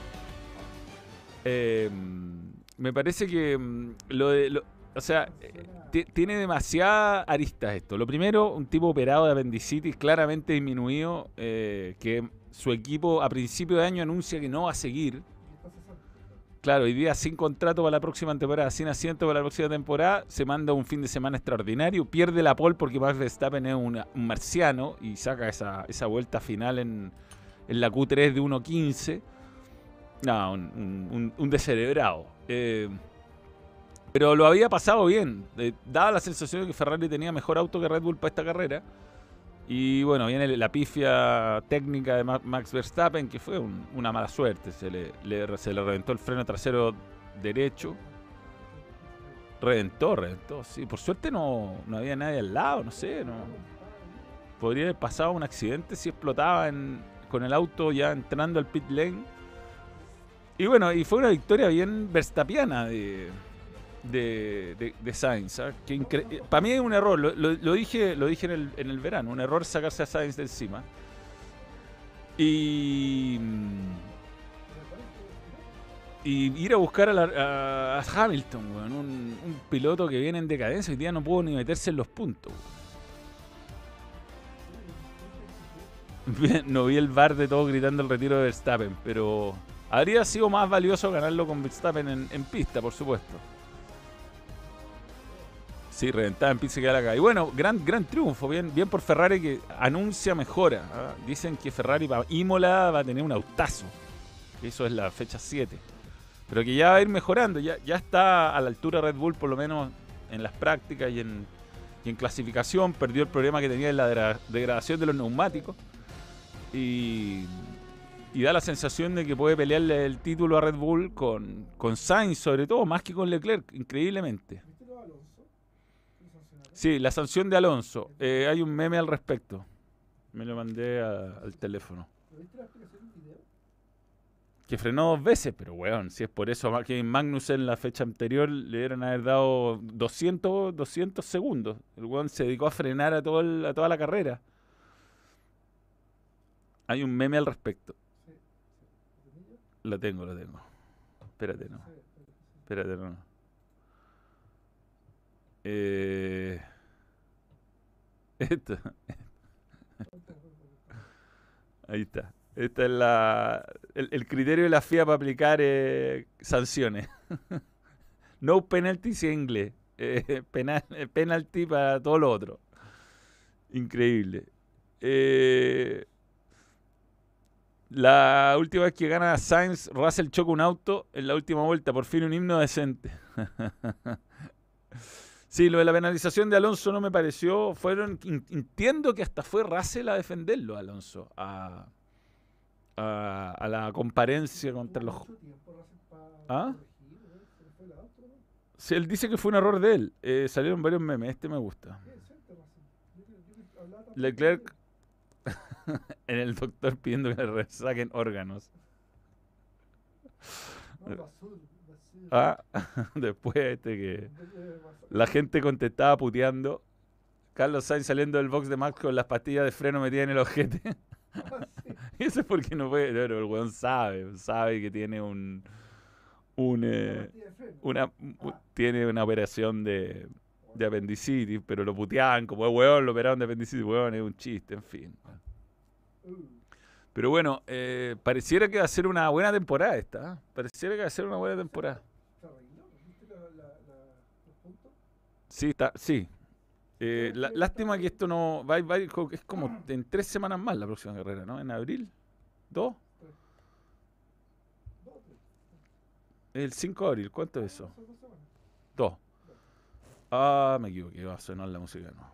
día. Me parece que o sea, tiene demasiadas aristas esto. Lo primero, un tipo operado de apendicitis claramente disminuido, que su equipo a principio de año anuncia que no va a seguir. Claro, hoy día sin contrato para la próxima temporada, sin asiento para la próxima temporada, se manda un fin de semana extraordinario, pierde la pole porque Max Verstappen es un marciano y saca esa vuelta final en la Q3 de 1.15. No, un descerebrado. Pero lo había pasado bien. Daba la sensación de que Ferrari tenía mejor auto que Red Bull para esta carrera. Y bueno, viene la pifia técnica de Max Verstappen, que fue una mala suerte. Se le reventó el freno trasero derecho. Reventó, sí. Por suerte no había nadie al lado, no sé. Podría haber pasado un accidente si explotaba con el auto ya entrando al pit lane. Y bueno, y fue una victoria bien verstappiana de Sainz, ¿sabes? Para mí es un error, lo dije en el verano, un error sacarse a Sainz de encima. Y ir a buscar a Hamilton, weón, un piloto que viene en decadencia. Hoy día no pudo ni meterse en los puntos. No vi el VAR de todo gritando el retiro de Verstappen, pero habría sido más valioso ganarlo con Verstappen en pista, por supuesto. Sí, reventaba en pista y quedaba acá. Y bueno, gran triunfo, bien por Ferrari, que anuncia mejora. Dicen que Ferrari para Imola va a tener un autazo. Eso es la fecha 7. Pero que ya va a ir mejorando. Ya está a la altura Red Bull, por lo menos en las prácticas y en clasificación. Perdió el problema que tenía en la degradación de los neumáticos. Y da la sensación de que puede pelearle el título a Red Bull con Sainz, sobre todo, más que con Leclerc, increíblemente. Sí, la sanción de Alonso. Hay un meme al respecto. Me lo mandé al teléfono. Que frenó 2 veces, pero weón, si es por eso que Magnussen en la fecha anterior le dieron haber dado 200 segundos. El weón se dedicó a frenar a toda la carrera. Hay un meme al respecto. Lo tengo. Espérate, no. Esto. Ahí está. Esta es el criterio de la FIA para aplicar sanciones. No penalty en inglés. Penalty para todo lo otro. Increíble. La última vez que gana Sainz, Russell choca un auto en la última vuelta. Por fin un himno decente. Sí, lo de la penalización de Alonso no me pareció. Entiendo que hasta fue Russell a defenderlo, Alonso, a la comparencia contra
Tuvo
los.
mucho tiempo Russell para
¿Ah?
corregir, weón. Se le fue el auto, ¿no?
Sí, él dice que fue un error de él. Salieron varios memes. Este me gusta.
Qué decente Russell. Yo que hablaba tan poco de
Leclerc
él.
en el doctor pidiendo que le saquen órganos.
No, basura.
Ah, después que
En vez de basura.
la gente contestaba puteando. Carlos Sainz saliendo del box de Max con las pastillas de freno metidas en el ojete.
Ah, sí.
Eso es porque no puede. Pero el weón sabe que tiene un
Una
eh,
partida de freno.
una
Ah,
tiene una operación de
bueno.
apendicitis, pero lo puteaban como weón, lo operaron de apendicitis, weón, es un chiste, en fin. Pero bueno, pareciera que va a ser una buena temporada esta. Pareciera que va a ser una buena temporada.
Se arregló, ¿no? ¿Viste los puntos?
Sí, está, sí.
¿Sabes qué?
Lástima que esto no es como en 3 semanas más la próxima carrera, ¿no? En abril, 2,
Tres. Dos o tres.
el 5 de abril, ¿cuánto es eso?
Son 2 semanas.
2. Ah, me equivoqué, va a sonar la música, no.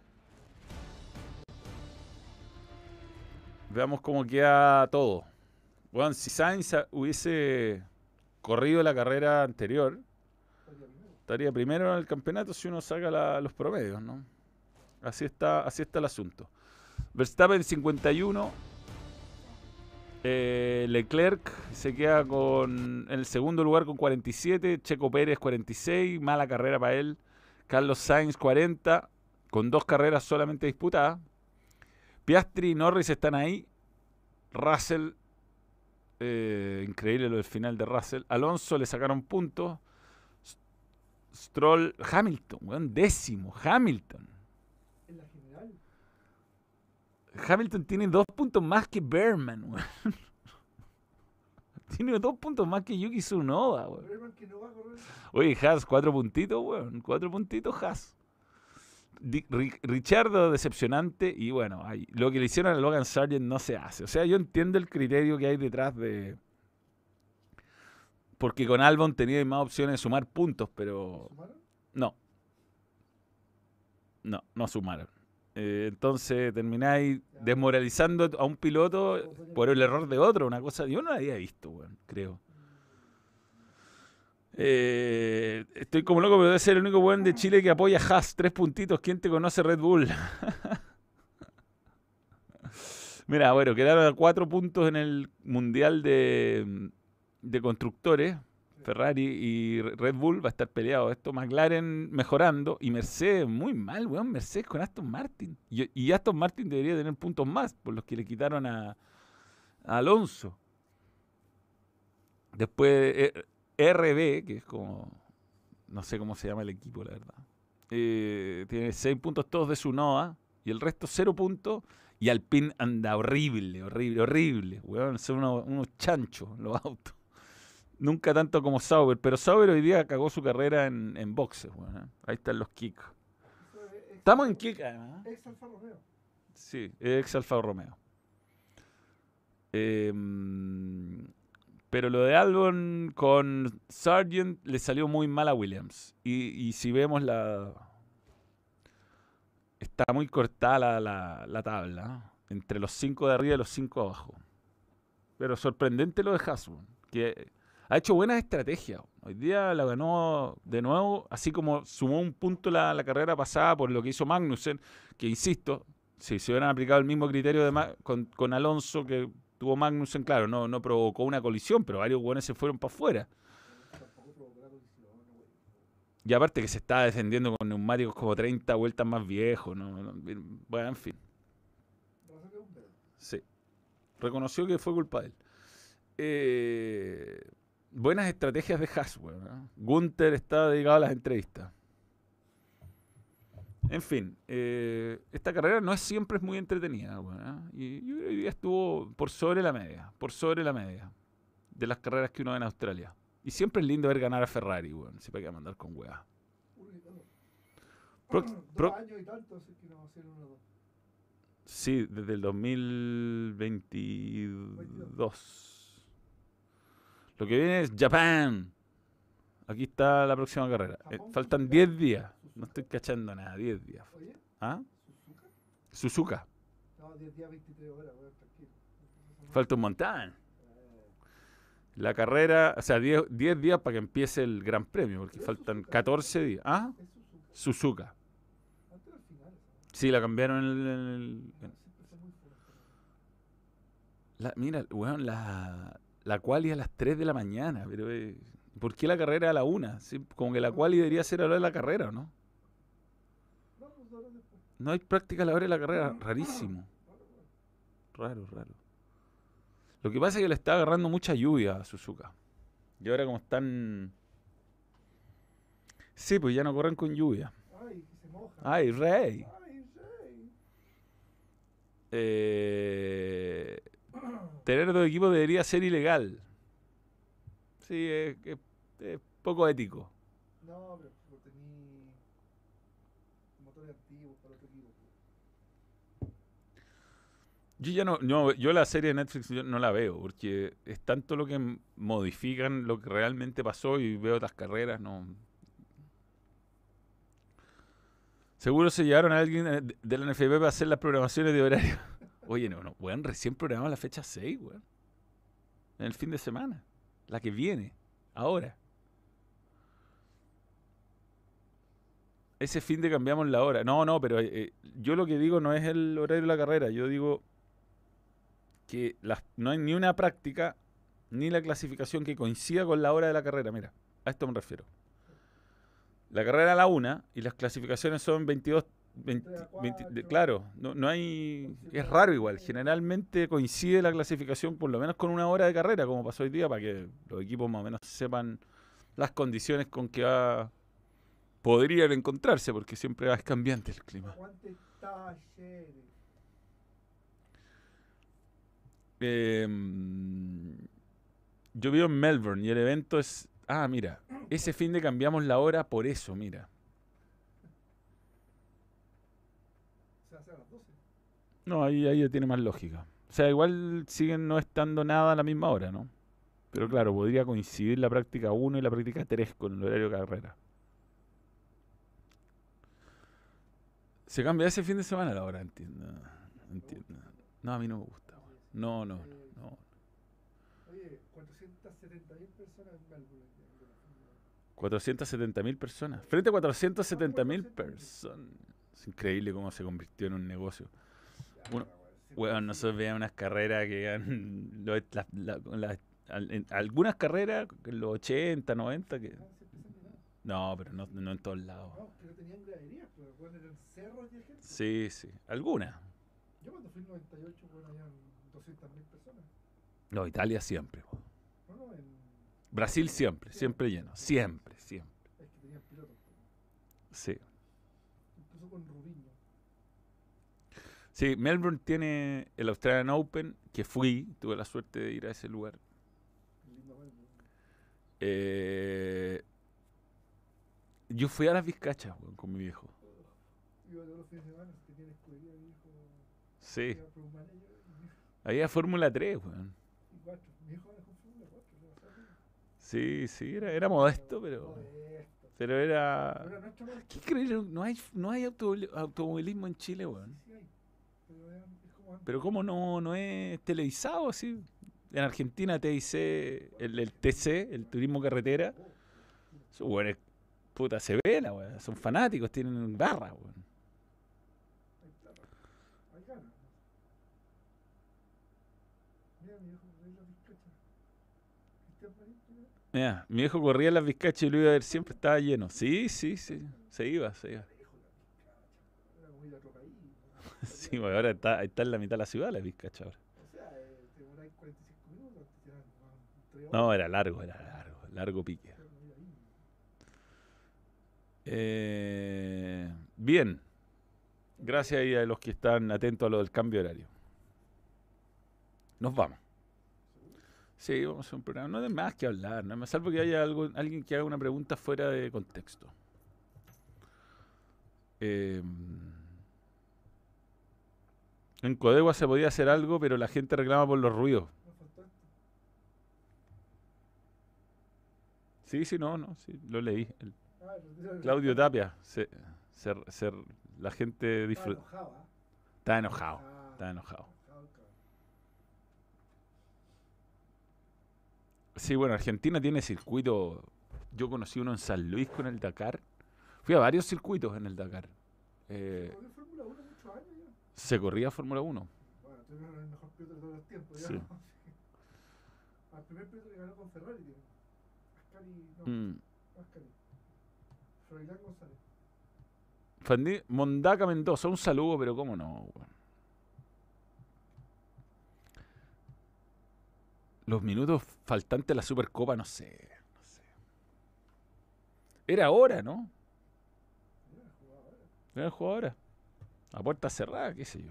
Veamos cómo queda todo. Bueno, si Sainz hubiese corrido la carrera anterior,
Estaría primero.
estaría primero en el campeonato si uno saca los promedios, ¿no? Así está el asunto. Verstappen 51. Leclerc se queda en el segundo lugar con 47. Checo Pérez 46. Mala carrera para él. Carlos Sainz 40. Con 2 carreras solamente disputadas. Piastri y Norris están ahí. Russell. Increíble lo del final de Russell. Alonso le sacaron puntos. Stroll. Hamilton, weón, décimo. Hamilton.
En la general.
Hamilton tiene 2 puntos más que Berman, weón. Tiene 2 puntos más que Yuki Tsunoda, weón.
Berman que no va a correr.
Oye, Haas, 4 puntitos, weón. 4 puntitos, Haas. Richardo, decepcionante. Y bueno, lo que le hicieron a Logan Sargent no se hace. O sea, yo entiendo el criterio que hay detrás de. Porque con Albon tenía más opciones de sumar puntos, pero.
¿Sumaron?
No sumaron. Entonces termináis desmoralizando a un piloto por el error de otro. Una cosa yo no la había visto, weón, creo. Estoy como loco, pero debe ser el único weón de Chile que apoya a Haas. 3 puntitos. ¿Quién te conoce Red Bull? Mira, bueno, quedaron a 4 puntos en el Mundial de Constructores. Ferrari y Red Bull va a estar peleado esto. McLaren mejorando y Mercedes muy mal, weón. Mercedes con Aston Martin. Y Aston Martin debería tener puntos más por los que le quitaron a Alonso. Después RB, que es como. No sé cómo se llama el equipo, la verdad. Tiene 6 puntos todos de Tsunoda y el resto 0 puntos. Y Alpine anda horrible, weón. Son unos chanchos los autos. Nunca tanto como Sauber, pero Sauber hoy día cagó su carrera en boxes, weón. Ahí están los kicks. Estamos en kick, además.
Ex Alfa Romeo.
Sí, ex Alfa Romeo. Pero lo de Albon con Sargent le salió muy mal a Williams. Y si vemos está muy cortada la tabla. Entre los 5 de arriba y los 5 de abajo. Pero sorprendente lo de Haas, que ha hecho buenas estrategias. Hoy día la ganó de nuevo, así como sumó un punto la carrera pasada por lo que hizo Magnussen, que insisto, si se hubieran aplicado el mismo criterio con Alonso que tuvo Magnussen, claro, no provocó una colisión, pero varios buenos se fueron para afuera.
Tampoco provocó la colisión, güey.
Y aparte que se estaba defendiendo con neumáticos como 30 vueltas más viejos. Bueno, en fin.
Razón que es un pedo.
Sí. Reconoció que fue culpa de él. Buenas estrategias de Haas, weón. Gunther está dedicado a las entrevistas. En fin, esta carrera no siempre es muy entretenida, weón. Y yo creo que hoy día estuvo por sobre la media de las carreras que uno ve en Australia. Y siempre es lindo ver ganar a Ferrari, weón. Siempre hay que mandar con weas.
Uno y todo.
Pro-
2 años y tanto, así que no hacían 1 o 2.
Sí, desde el 2022. Lo que viene es Japan. Aquí está la próxima carrera.
Japón,
Faltan
Suzuka.
10 días. No
Suzuka.
estoy cachando nada, 10 días.
Oye,
¿Ah?
¿Suzuka?
Suzuka.
No, 10 días, 23 horas, weón, tranquilo.
Falta un montón.
Eh,
La carrera, o sea, 10 días para que empiece el Gran Premio, porque
Pero es
faltan
Suzuka.
14 días. ¿Ah?
Es Suzuka.
Suzuka.
Antes era al final, esa, weón.
Sí, la cambiaron en
Siempre fue muy fuerte.
mira, weón, la quali a las 3 de la mañana, pero ¿por qué la carrera a la 1? Sí, como que la quali debería ser a la hora de la carrera, ¿no?
No, 2 horas después.
No hay práctica a la hora de la carrera, rarísimo.
Claro, weón.
Raro. Lo que pasa es que le está agarrando mucha lluvia a Suzuka. Y ahora como están... Sí, pues ya no corren con lluvia.
Ay, que se moja.
¡Ay, rey!
Ay, rey.
Tener dos equipos debería ser ilegal. Sí, es poco ético.
No, pero tení motores antiguos para otro equipo.
Yo ya yo la serie de Netflix yo no la veo, porque es tanto lo que modifican lo que realmente pasó y veo otras carreras, no. Seguro se llevaron a alguien de la NFP para hacer las programaciones de horario. Oye, no, weón, recién programamos la fecha 6, weón. En el fin de semana. La que viene, ahora. Ese fin de cambiamos la hora. No, pero yo lo que digo no es el horario de la carrera, yo digo que no hay ni una práctica ni la clasificación que coincida con la hora de la carrera. Mira, a esto me refiero. La carrera a la 1 y las clasificaciones son 22, 20, claro, no hay, es raro igual. Generalmente coincide la clasificación por lo menos con una hora de carrera, como pasó hoy día, para que los equipos más o menos sepan las condiciones con que podrían encontrarse, porque siempre es cambiante el clima.
Aguante talleres.
Yo vivo en Melbourne y el evento es... Ah, mira, ese fin de cambiamos la hora por eso, mira.
Se hace a las 12.
No, ahí ya tiene más lógica. O sea, igual siguen no estando nada a la misma hora, ¿no? Pero claro, podría coincidir la práctica 1 y la práctica 3 con el horario de carrera. Se cambia ese fin de semana la hora, entiendo. No, a mí no me gusta. No.
Oye, 470.000 personas en Melbourne.
470.000 personas. Frente a 470.000
400.000.
personas. Es increíble cómo se convirtió en un negocio.
Ya,
Bueno,
weón,
Bueno, nosotros veíamos unas carreras que eran algunas carreras en los 80, 90 que...
siempre se miraba.
No, pero no en todos lados.
No, que no tenían graderías, pero bueno, eran cerros y gente.
Sí, algunas.
Yo cuando fui en 98, bueno, habían 200.000 personas.
No, Italia siempre.
No, en...
Brasil siempre lleno. Siempre.
Es que tenían pilotos.
Sí.
Incluso con Rubinho.
Sí, Melbourne tiene el Australian Open, que tuve la suerte de ir a ese lugar.
Lindo Melbourne.
Yo fui a las Vizcachas, con mi viejo.
Iba todos los fines de semana, que tiene escudería, mi hijo.
Sí,
Iba pro manager, y mi hijo,
había Fórmula 3, weón.
y 4. Mi hijo manejó Fórmula 4, le pasó arriba.
Sí, era modesto, pero
Pero
era...
era nuestra marca.
¿Qué crees? No hay automovilismo en Chile, weón.
Sí hay. Pero es como antes.
Pero ¿cómo no es televisado así? En Argentina TIC, el TC, el turismo carretera, esos weones, puta, se ven, weón. Son fanáticos, tienen barra, weón.
Hay plata. Hay ganas. Mira, mi hijo, ve la bizcacha. Cristian Marín, mira.
Mira, mi viejo corría en las Vizcachas y lo iba a ver siempre, estaba lleno. Sí, se iba.
Era como ir a otro país.
Sí, weón, ahora está en la mitad de la ciudad la Vizcacha ahora.
O sea, te demoráis 45 minutos, antes te dan 3 horas.
No, era largo pique.
Pero no ir ahí.
Bien. Gracias ahí a los que están atentos a lo del cambio de horario. Nos vamos. Sí, vamos a hacer un programa. No hay más que hablar, ¿no? Salvo que haya alguien que haga una pregunta fuera de contexto. En Codegua se podía hacer algo, pero la gente reclama por los ruidos.
Me faltó esto.
Sí, sí, no, no, sí, lo leí.
Ah, el retiro del
Claudio
Estado.
Tapia, la gente
Estaba
disfruta.
enojado, ¿ah?
Está enojado,
Enojado,
está enojado.
enojado el cabrón.
Sí, bueno, Argentina tiene circuito. Yo conocí uno en San Luis con el Dakar. Fui a varios circuitos en el Dakar.
Se
Eh,
corrió Fórmula 1 muchos años ya.
se corría Fórmula Uno.
Bueno, tuvieron el mejor piloto de todos los tiempos, ya.
Sí.
Al primer piloto que ganó con Ferrari, tío. Ascari, no,
Mm.
Ascari. Froilán González.
Mondaca Mendoza, un saludo, pero cómo no, weón. Los minutos faltantes a la Supercopa, no sé. No sé. Era ahora, ¿no?
Mira, jugaba ahora.
Era el juego ahora. A puerta cerrada, qué sé yo.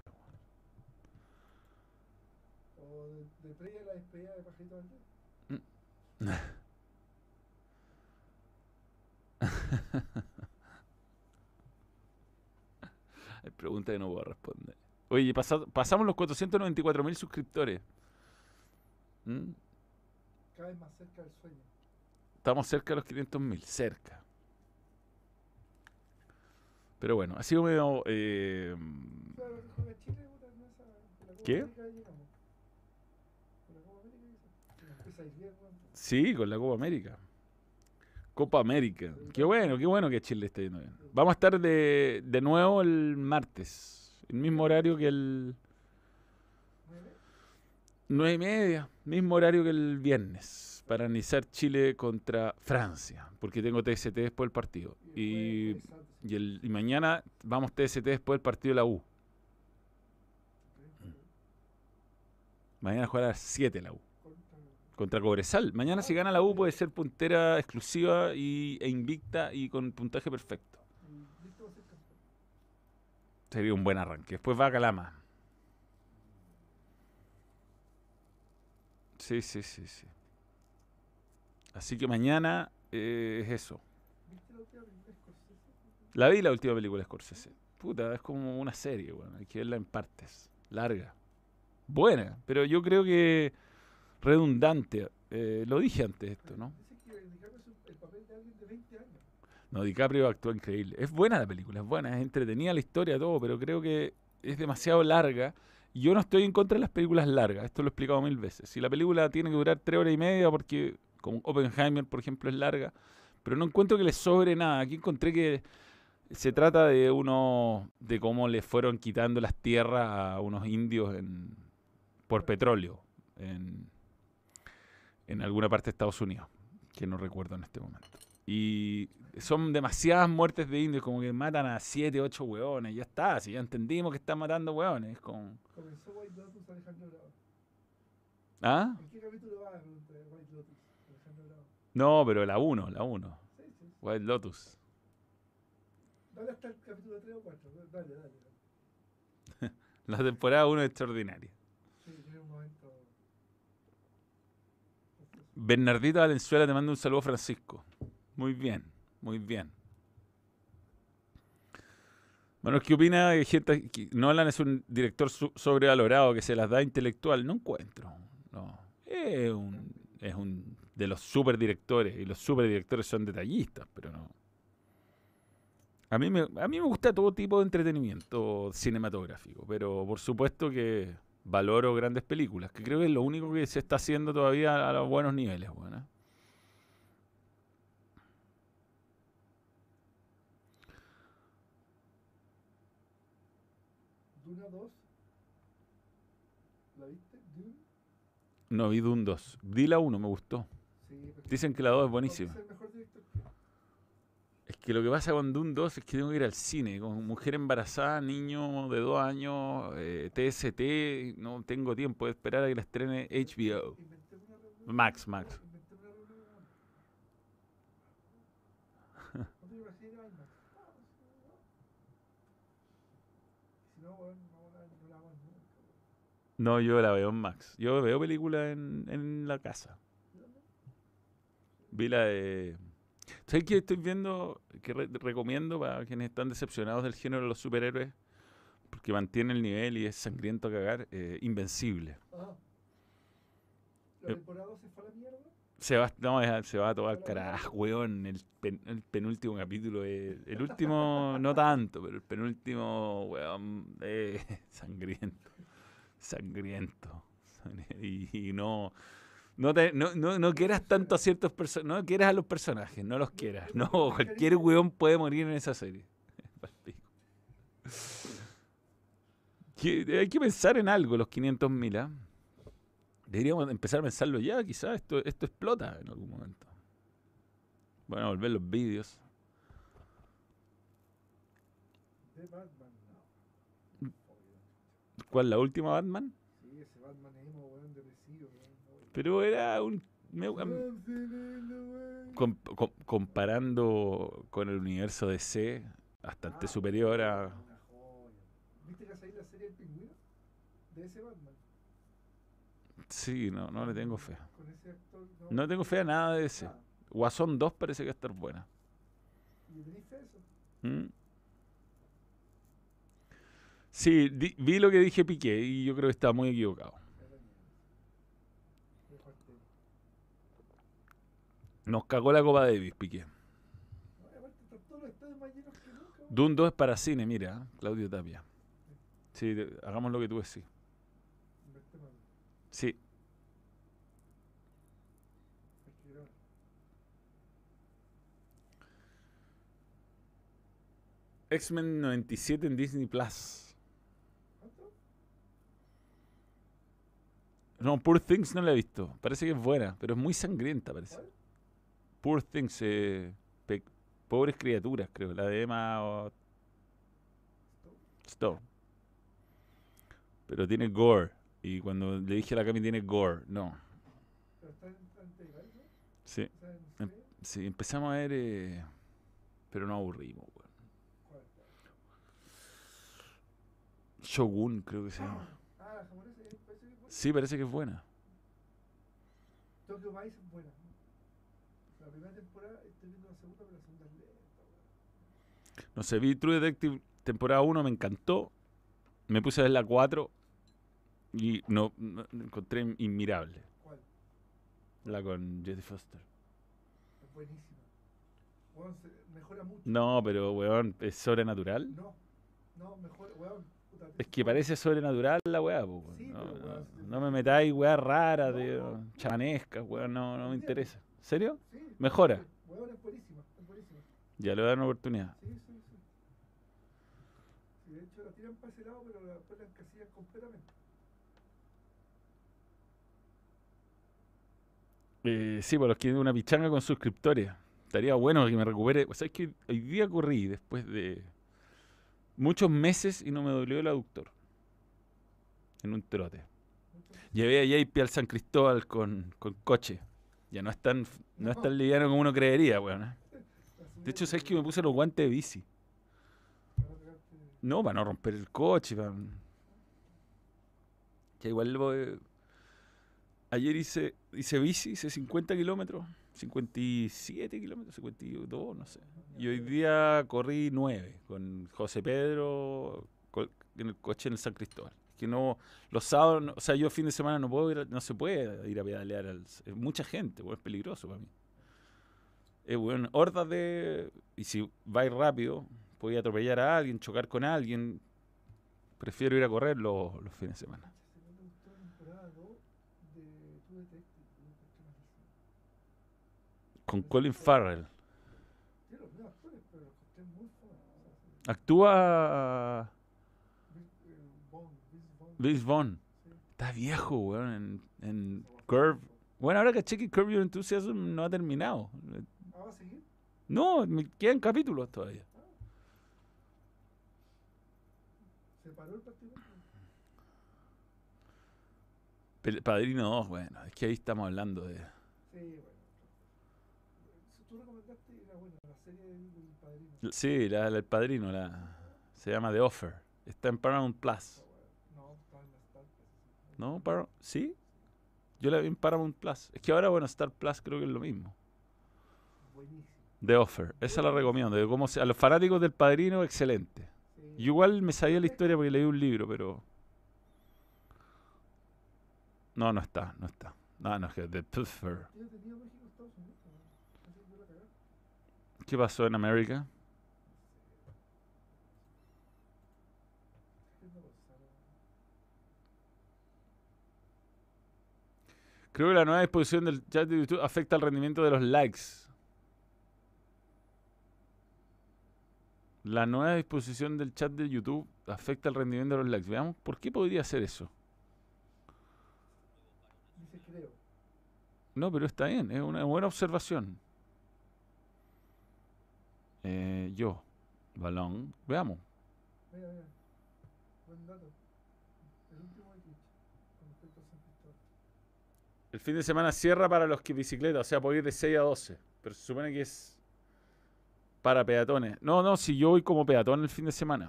O de previa a la despedida de Pajarito Valdés.
Hay preguntas que no puedo responder. Oye, pasamos los 494.000 suscriptores. ¿Mm?
Cada vez más cerca del sueño.
Estamos cerca de los 500.000, cerca. Pero bueno, ha sido medio...
Claro, que juega Chile, puta, en esa, con la Copa
¿Qué?
América llegamos. Con la Copa América quizás. Si nos empieza a ir bien, weón.
Sí, con la Copa América. Copa América. Qué bueno que Chile esté yendo bien. Vamos a estar de nuevo el martes. El mismo horario que el... 9:30. Mismo horario que el viernes. Para analizar Chile contra Francia. Porque tengo TST después del partido. Y mañana vamos TST después del partido de la U. Mañana juega a las 7 la U. Contra Cobresal. Mañana si gana la U puede ser puntera exclusiva e invicta y con puntaje perfecto. Sería un buen arranque. Después va a Calama. Sí, sí, sí, sí. Así que mañana es eso. La vi la última película de Scorsese. Puta, es como una serie, bueno, hay que verla en partes. Larga. Buena, pero yo creo que redundante. Lo dije antes esto, ¿no?
Dice que DiCaprio es el papel de alguien de 20 años.
No, DiCaprio actúa increíble. Es buena la película, es buena, es entretenida la historia, todo, pero creo que es demasiado larga. Y yo no estoy en contra de las películas largas, esto lo he explicado 1000 veces. Si la película tiene que durar 3 horas y media, porque como Oppenheimer, por ejemplo, es larga, pero no encuentro que le sobre nada. Aquí encontré que se trata de cómo le fueron quitando las tierras a unos indios por petróleo en alguna parte de Estados Unidos, que no recuerdo en este momento. Y son demasiadas muertes de indios, como que matan a 7, 8 hueones, ya está, si ya entendimos que están matando hueones. Es como...
Comenzó White Lotus Alejandro Bravo.
¿Ah?
¿En qué capítulo va White Lotus Alejandro Bravo?
No, pero la uno
Sí, sí, sí.
White Lotus.
Dale hasta el capítulo 3 o 4. Dale, dale.
La temporada 1 es extraordinaria.
Sí, tiene un momento.
Bernardito Valenzuela te manda un saludo, Francisco. Muy bien, muy bien. Bueno, ¿qué opina de gente que Nolan es un director sobrevalorado que se las da intelectual? No encuentro. No. Es un de los superdirectores y los superdirectores son detallistas, pero no. A mí me gusta todo tipo de entretenimiento cinematográfico, pero por supuesto que valoro grandes películas, que creo que es lo único que se está haciendo todavía a los buenos niveles. Bueno.
Duna 2. ¿La viste? Dune.
No vi Dune 2. Vi la 1, me gustó.
Sí,
Dicen que la 2 es
Tom
buenísima.
es el mejor director.
Es que lo que pasa con Dune 2 es que tengo que ir al cine, con mujer embarazada, niño de 2 años, TST, no tengo tiempo de esperar a que la estrene HBO.
Inventé una reunión.
Max.
Inventé una reunión. No te imaginas IMAX. Si no, bueno, no la hago nunca.
No, yo la veo en Max. Yo veo películas en la casa. Vi la de... ¿Sabes qué estoy viendo? Que recomiendo para quienes están decepcionados del género de los superhéroes, porque mantiene el nivel y es sangriento a cagar. Invencible.
Ah. ¿La
Eh,
temporada 2 se fue a la mierda?
Se va a tomar carajo, weón. El penúltimo capítulo, el último no tanto, pero el penúltimo, weón, sangriento. Sangriento. Y no, no quieras tanto a ciertos personajes, no quieras a los personajes, no los quieras. No, cualquier weón puede morir en esa serie. Hay que pensar en algo, los 500.000, ¿ah? Deberíamos empezar a pensarlo ya, quizás esto explota en algún momento. Bueno, volver los vídeos.
De Batman, no.
¿Cuál, la última Batman?
Sí, ese Batman emo, weón, depresivo, weón.
Pero era un... comparando con el universo DC, bastante superior a...
Una joya. ¿Viste que ha salido la serie El Pingüino? De ese Batman.
Sí, no le tengo fe.
Con ese actor,
No tengo fe a nada de ese.
nada.
Guasón 2 parece que va a estar buena.
¿Y tenéis fe a eso?
¿Mm? Sí, vi lo que dije Piqué y yo creo que estaba muy equivocado. Nos cagó la Copa Davis, Piqué.
No, aparte están todos los estadios más llenos que nunca, weón.
Dune 2 es para cine, mira, Claudio Tapia. Sí, hagamos lo que tú decís.
Invertemos.
Sí.
Hay que grabar.
X-Men 97 en Disney Plus.
¿Cuánto?
No, Poor Things no la he visto. Parece que es buena, pero es muy sangrienta, parece.
¿Cuál?
Poor Things, pobres criaturas, creo. La de Emma Stone. Pero tiene gore. Y cuando le dije a la Cami tiene gore, no.
¿Pero está en Telegram, no?
Sí,
O sea, en serie.
sí, empezamos a ver, pero no aburrimos, weón.
¿Cuál?
Shogun, creo que se llama.
Ah, la japonesa, parece que es buena.
Sí, parece que es buena.
Tokyo Vice es buena. La primera temporada estoy viendo la segunda, pero la segunda es lenta, weón.
No sé, vi True Detective temporada 1, me encantó. Me puse a ver la 4 y no encontré inmirable.
¿Cuál?
La con Jodie Foster.
Es buenísima. Weón, mejora mucho.
No, pero weón, es sobrenatural.
No, mejor, weón. Puta,
Es que parece sobrenatural la weá, po, weón.
Sí,
No,
pero, weón,
no me metáis weá rara,
No,
tío,
no.
chamanescas, weón, no me
Entiendo.
interesa. ¿Serio?
Sí,
Mejora.
weón, es buenísima, es buenísima.
Ya le voy a dar una oportunidad.
Sí. Sí, de hecho la tiran para ese lado, pero después la encasillan completamente.
Sí, por los que una pichanga con suscriptores. Estaría bueno que me recupere. O sea, es que hoy día corrí después de muchos meses y no me dolió el aductor. En un trote. Llevé a JP al San Cristóbal con coche. Ya no es tan liviano como uno creería, weón. De hecho, ¿sabes que me puse los guantes de bici? No, para no romper el coche. Que igual ayer hice bici, hice 50 kilómetros, 57 kilómetros, 52, no sé. Y hoy día corrí 9 con José Pedro en el coche en el San Cristóbal. Que no, los sábados, o sea, yo fin de semana no puedo no se puede ir a pedalear. Es mucha gente, es peligroso para mí. Bueno, hordas y si vais rápido, podía atropellar a alguien, chocar con alguien. Prefiero ir a correr los fines de semana.
Segunda temporada 2 de True Detective.
Con Colin Farrell.
Tiene los mismos actores, pero los encontré muy fome.
Actúa
Vince
Vince Vaughn.
Sí.
Está viejo, weón, en Curb. Bueno, ahora caché que Curb Your Enthusiasm no ha terminado.
Ah, ¿va a seguir?
No, me quedan capítulos todavía.
¿Se paró el partido?
Padrino 2, bueno, es que ahí estamos hablando de...
Sí, bueno. Tú recomendaste y era buena la serie del Padrino.
Sí, el Padrino, se llama The Offer. Está en Paramount Plus.
No, estaba en la Star Plus.
¿No? ¿Sí? Yo la vi en Paramount Plus. Es que ahora, bueno, Star Plus creo que es lo mismo.
Buenísimo.
The Offer, esa la recomiendo. De cómo a los fanáticos del Padrino, excelente.
Sí.
Yo igual me sabía la historia porque leí un libro, pero... No está. No, no, es que The Puffer.
Yo tenía México, Estados Unidos, weón. Así que yo la cagada.
¿Qué pasó en América?
¿Qué está pasando?
Creo que la nueva disposición del chat de YouTube afecta el rendimiento de los likes. La nueva disposición del chat de YouTube afecta el rendimiento de los likes. Veamos, ¿por qué podría ser eso?
Dice creo.
No, pero está bien, es una buena observación. Yo, balón, veamos.
Mira, mira. Buen dato. El último de Twitch. Con respecto a San Cristóbal.
El fin de semana cierra para los que bicicleta, o sea, puede ir de 6 a 12. Pero se supone que es para peatones. No, no, si yo voy como peatón el fin de semana.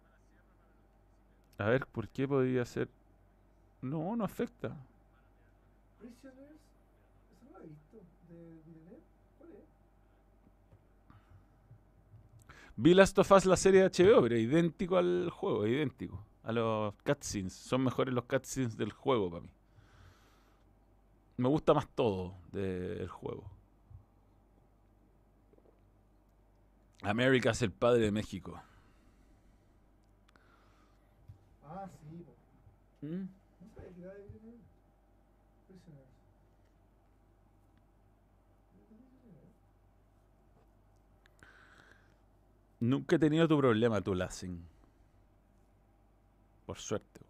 A ver, ¿por qué podría ser? No, no afecta.
Prisoners. Eso no lo he visto. De Villeneuve. ¿Cuál es?
Vi Last of Us, la serie de HBO, pero idéntico al juego, idéntico. A los cutscenes. Son mejores los cutscenes del juego para mí. Me gusta más todo del juego. América es el padre de México.
Ah, sí, po.
¿Mm?
No sabía que era de Villeneuve. Prisoners.
Nunca he tenido tu problema, tú, Lassing. Por suerte.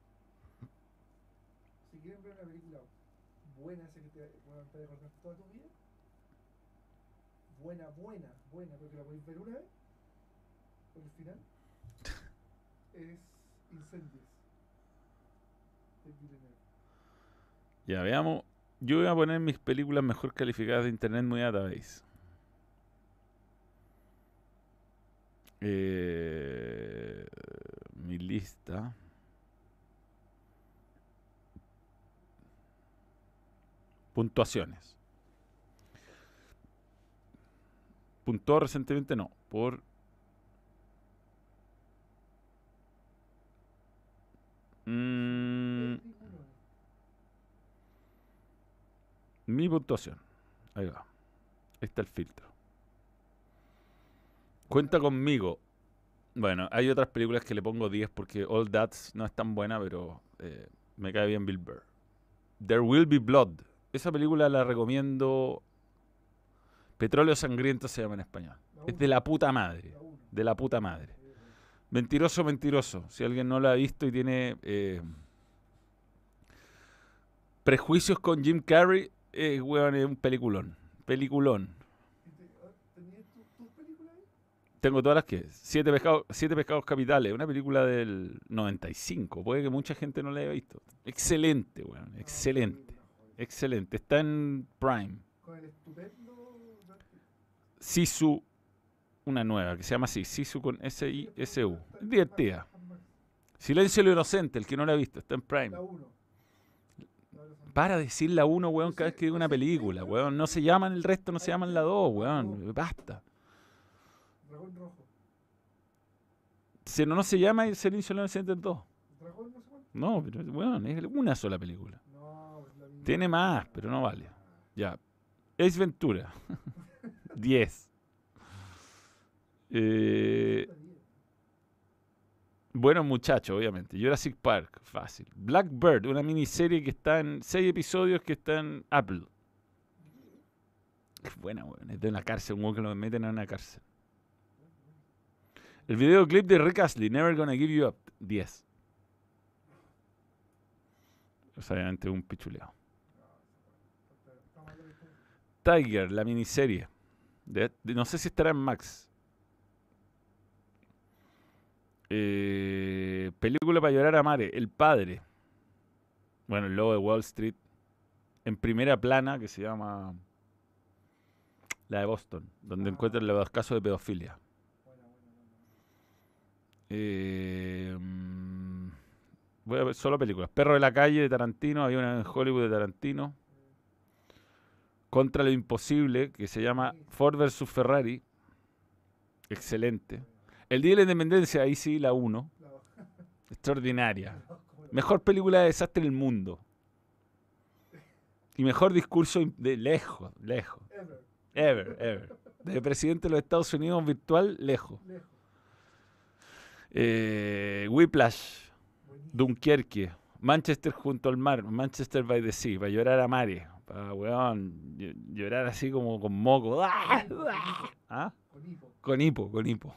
Si quieren ver una película buena, esa que te va a recordar toda tu vida. Buena, buena, buena, porque la podéis ver una vez. Por el final. Es Incendies. De Villeneuve.
Ya veamos. Yo voy a poner mis películas mejor calificadas de Internet Movie Database. Mi lista. Puntuaciones. Puntuó recientemente, no. Por mi puntuación. Ahí va. Ahí está el filtro. Cuenta conmigo. Bueno, hay otras películas que le pongo 10 porque All That's no es tan buena, pero me cae bien Bill Burr. There Will Be Blood. Esa película la recomiendo. Petróleo Sangriento se llama en español. Es de la puta madre. De la puta madre. Mentiroso, mentiroso. Si alguien no la ha visto y tiene prejuicios con Jim Carrey, weón, es un peliculón. Peliculón.
¿Tenías tus películas ahí?
Tengo todas las que. Siete pecados capitales. Una película del 95. Puede que mucha gente no la haya visto. Excelente, weón. Excelente. Excelente. Está en Prime.
Con el estupendo
Sisu, una nueva que se llama así. Sisu con S-I-S-U. Es divertida. Silencio de lo inocente, el que no la ha visto. Está en Prime.
La 1.
Para decir la 1, weón, cada vez que digo una película, weón. No se llaman el resto, no se llaman la 2, weón. Basta.
Dragón rojo.
Si no se llama el Silencio de lo inocente 2.
Dragón no sé cuánto.
No, pero weón, es una sola película.
No, es la misma.
Tiene más, pero no vale. Ya. Ace Ventura. 10. Buenos muchachos, obviamente. Jurassic Park, fácil. Blackbird, una miniserie que está en 6 episodios que está en Apple. Es buena, weón. Es de una cárcel, un weón que lo meten en una cárcel. El videoclip de Rick Astley, Never Gonna Give You Up, 10. O sea, obviamente un pichuleo. Tiger, la miniserie. No sé si estará en Max. Película para llorar a mares. El padre. Bueno, el lobo de Wall Street. En primera plana, que se llama la de Boston, donde encuentran los casos de pedofilia. Voy a ver solo películas. Perro de la calle de Tarantino. Había una en Hollywood de Tarantino. Contra lo imposible, que se llama Ford vs Ferrari. Excelente. El Día de la Independencia, ahí sí, la 1. Extraordinaria. Mejor película de desastre del mundo. Y mejor discurso de lejos.
Ever.
Ever. De presidente de los Estados Unidos virtual, lejos.
Lejos.
Whiplash,
Buenísimo.
Dunkerque, Manchester junto al mar, Manchester by the Sea, para llorar a mares, para weón, llorar así como con moco. ¿Ah?
Con hipo.
Con hipo.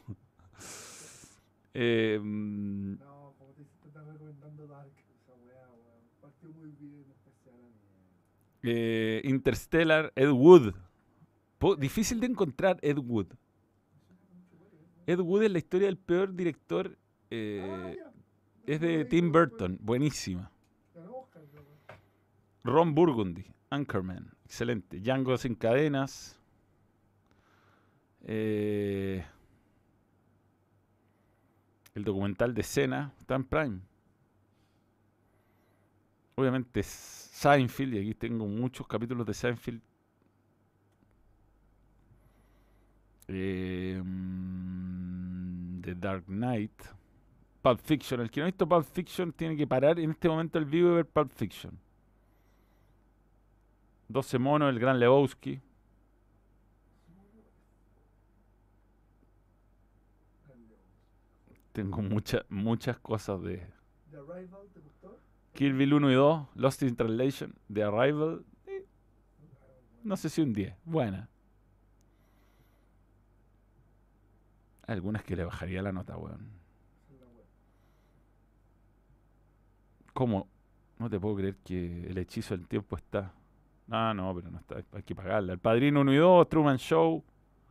No, como te estás recomendando Dark, esa weá, weón. Partió muy bien, especial a mí.
Interstellar, Ed Wood. Difícil de encontrar Ed Wood. Ed Wood es la historia del peor director. Es de Tim Burton. Buenísima.
Ganó Oscar, weón.
Ron Burgundy. Anchorman. Excelente. Django sin cadenas. El documental de Cena. Está en Prime. Obviamente Seinfeld. Y aquí tengo muchos capítulos de Seinfeld. The Dark Knight. Pulp Fiction. El que no ha visto Pulp Fiction tiene que parar en este momento el vivo y ver Pulp Fiction. 12 monos, el gran Lebowski. Tengo muchas cosas de
The Arrival, ¿te gustó?
Kill Bill 1 y 2, Lost in Translation, The Arrival. No sé si un 10. Buena. Hay algunas que le bajaría la nota, weón. ¿Cómo? No te puedo creer que el hechizo del tiempo está. Ah, no, pero no está. Hay que pagarla. El Padrino 1 y 2, Truman Show.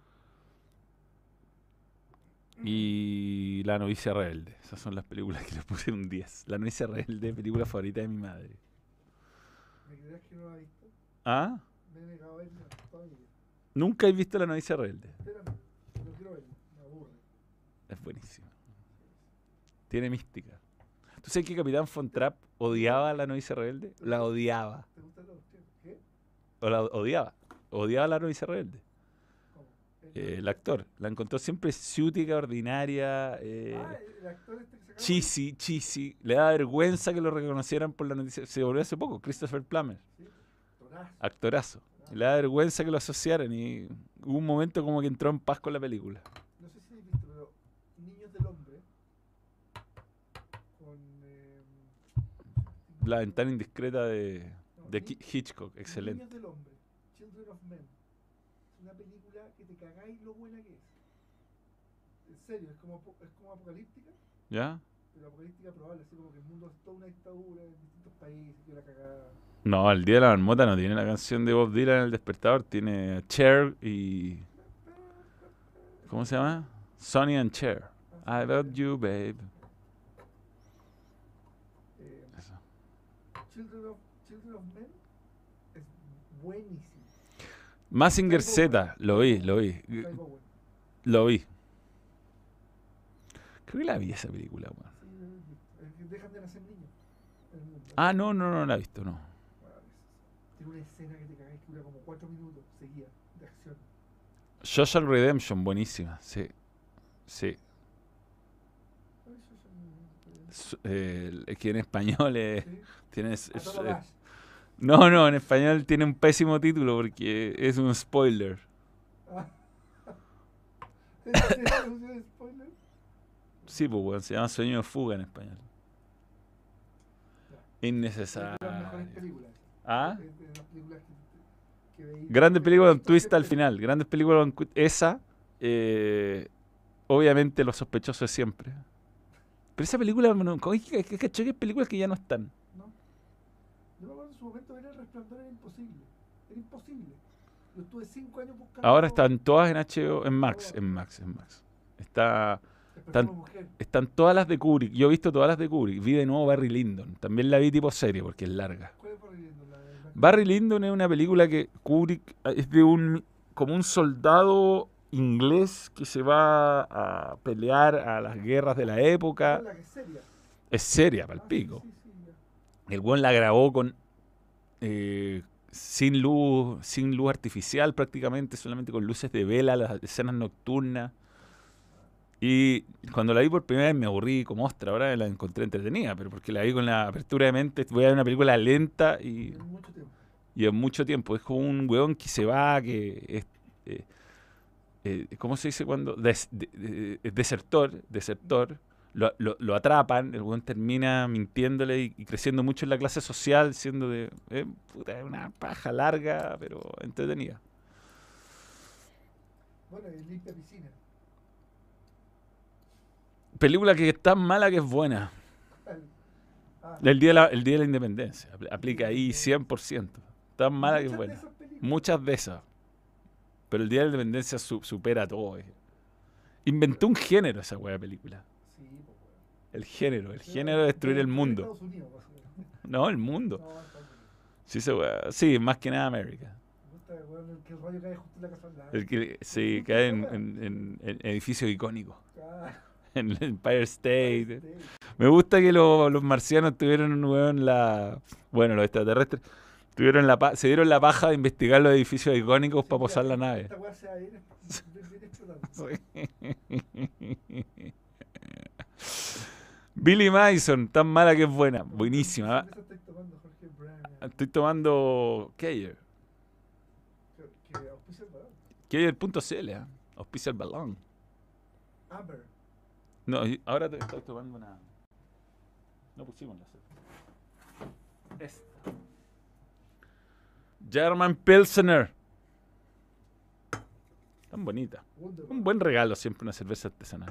Y La Novicia Rebelde. Esas son las películas que le puse un 10. La Novicia Rebelde, película favorita de mi madre.
¿Me crees que no la he visto?
¿Ah?
Me he negado a verla toda mi vida.
¿Nunca he visto La Novicia Rebelde?
Espérame, no quiero verla, me aburre.
Es buenísima. Tiene mística. ¿Tú sabes que Capitán Von Trapp odiaba a La Novicia Rebelde? La odiaba.
¿Te gusta la cuestión? ¿Qué?
O la odiaba. Odiaba a La Novicia Rebelde.
¿Cómo?
El actor. La encontró siempre ciútica, ordinaria.
El actor este que se
Cheesy. Le da vergüenza que lo reconocieran por La Novicia. Se volvió hace poco, Christopher Plummer.
Sí, actorazo.
Actorazo. Le da vergüenza que lo asociaran y hubo un momento como que entró en paz con la película.
No sé si has visto, pero Niños del Hombre con
La ventana indiscreta de
no,
Hitchcock. Excelente.
Niños del Hombre, Children of Men. Es una película que te cagáis lo buena que es. En serio, es como apocalíptica,
¿Ya?
pero apocalíptica probable, así como que el mundo es toda una dictadura en distintos países, que la cagada.
No, el Día de la Marmota no tiene la canción de Bob Dylan en el despertador. Tiene Cher y... ¿Cómo se llama? Sonny and Cher. I love you, babe. Eso.
Children of Men es buenísimo.
Mazinger Z. Lo vi.
Clive Owen.
Lo vi. Creo que la vi esa película, weón.
Sí, es que dejan de nacer niños en el mundo.
Ah, no la he visto, no.
Bueno, tiene una escena que te cagáis que dura como 4 minutos seguida de acción.
Social Redemption, buenísima. Sí. Es que en español
Sí.
tienes...
A todo gas.
No, en español tiene un pésimo título porque es un spoiler.
¿Es un spoiler?
Sí, pues, weón, se llama Sueño de Fuga en español. Innecesario.
Es de las mejores películas.
¿Ah?
Es de las películas que veí.
Grandes películas con twist al final. Grandes películas con esa. Obviamente Los Sospechosos de Siempre. Pero esa película, ¿cachai que hay películas que ya no están?
No. Yo me acuerdo en su momento ver El Resplandor era imposible. Era imposible. Yo estuve 5 años buscando.
Ahora están todas en HBO, en Max. Están todas las de Kubrick. Yo he visto todas las de Kubrick. Vi de nuevo Barry Lyndon. También la vi tipo serie porque es larga.
¿Cuál es Barry Lyndon? La de
Barry Lyndon es una película que Kubrick es de como un soldado inglés que se va a pelear a las guerras de la época.
La que es seria.
Es seria, palpico.
Sí, ya.
El buen la grabó con sin luz artificial prácticamente, solamente con luces de vela, las escenas nocturnas. Y cuando la vi por primera vez me aburrí como ostra, ahora la encontré entretenida, pero porque la vi con la apertura de mente, voy a ver una película lenta
En mucho tiempo.
Y en mucho tiempo. Es como un weón que se va, que es... ¿cómo se dice cuando? Desertor. Lo atrapan, el weón termina mintiéndole y creciendo mucho en la clase social, siendo de... puta, una paja larga, pero entretenida.
Bueno, y limpia piscina.
Película que es tan mala que es buena.
Ah,
El día de la Independencia. Aplica ahí 100%. Tan mala que es
muchas de
buena.
esas películas.
Muchas de esas. Pero el día de la Independencia supera todo. Inventó un género esa weá de película.
Sí, pues, weón.
El género de destruir el mundo.
Estados Unidos, básicamente.
No, el mundo.
No, Estados Unidos.
Sí, esa weá. Sí, más que nada América.
Me gusta, weón, el que el rayo cae justo en la casa al lado.
El que sí, cae en edificios icónicos.
Ah,
En el Empire State.
sí.
Me gusta que los marcianos tuvieron, weón, bueno, los extraterrestres se dieron la paja de investigar los edificios icónicos para posar la nave.
Esta weá se va a ir bien explotando.
Billy Madison, tan mala que es buena. Buenísima.
¿Qué cerveza estáis tomando, Jorge Bryan?
Estoy tomando Keyer.
Que auspicia el balón.
Keyer.cl, auspicia el balón.
Amber.
No, ahora estoy tomando una... No pusimos la cerveza. Esta. German Pilsener. Tan bonita. Un buen regalo siempre una cerveza artesanal.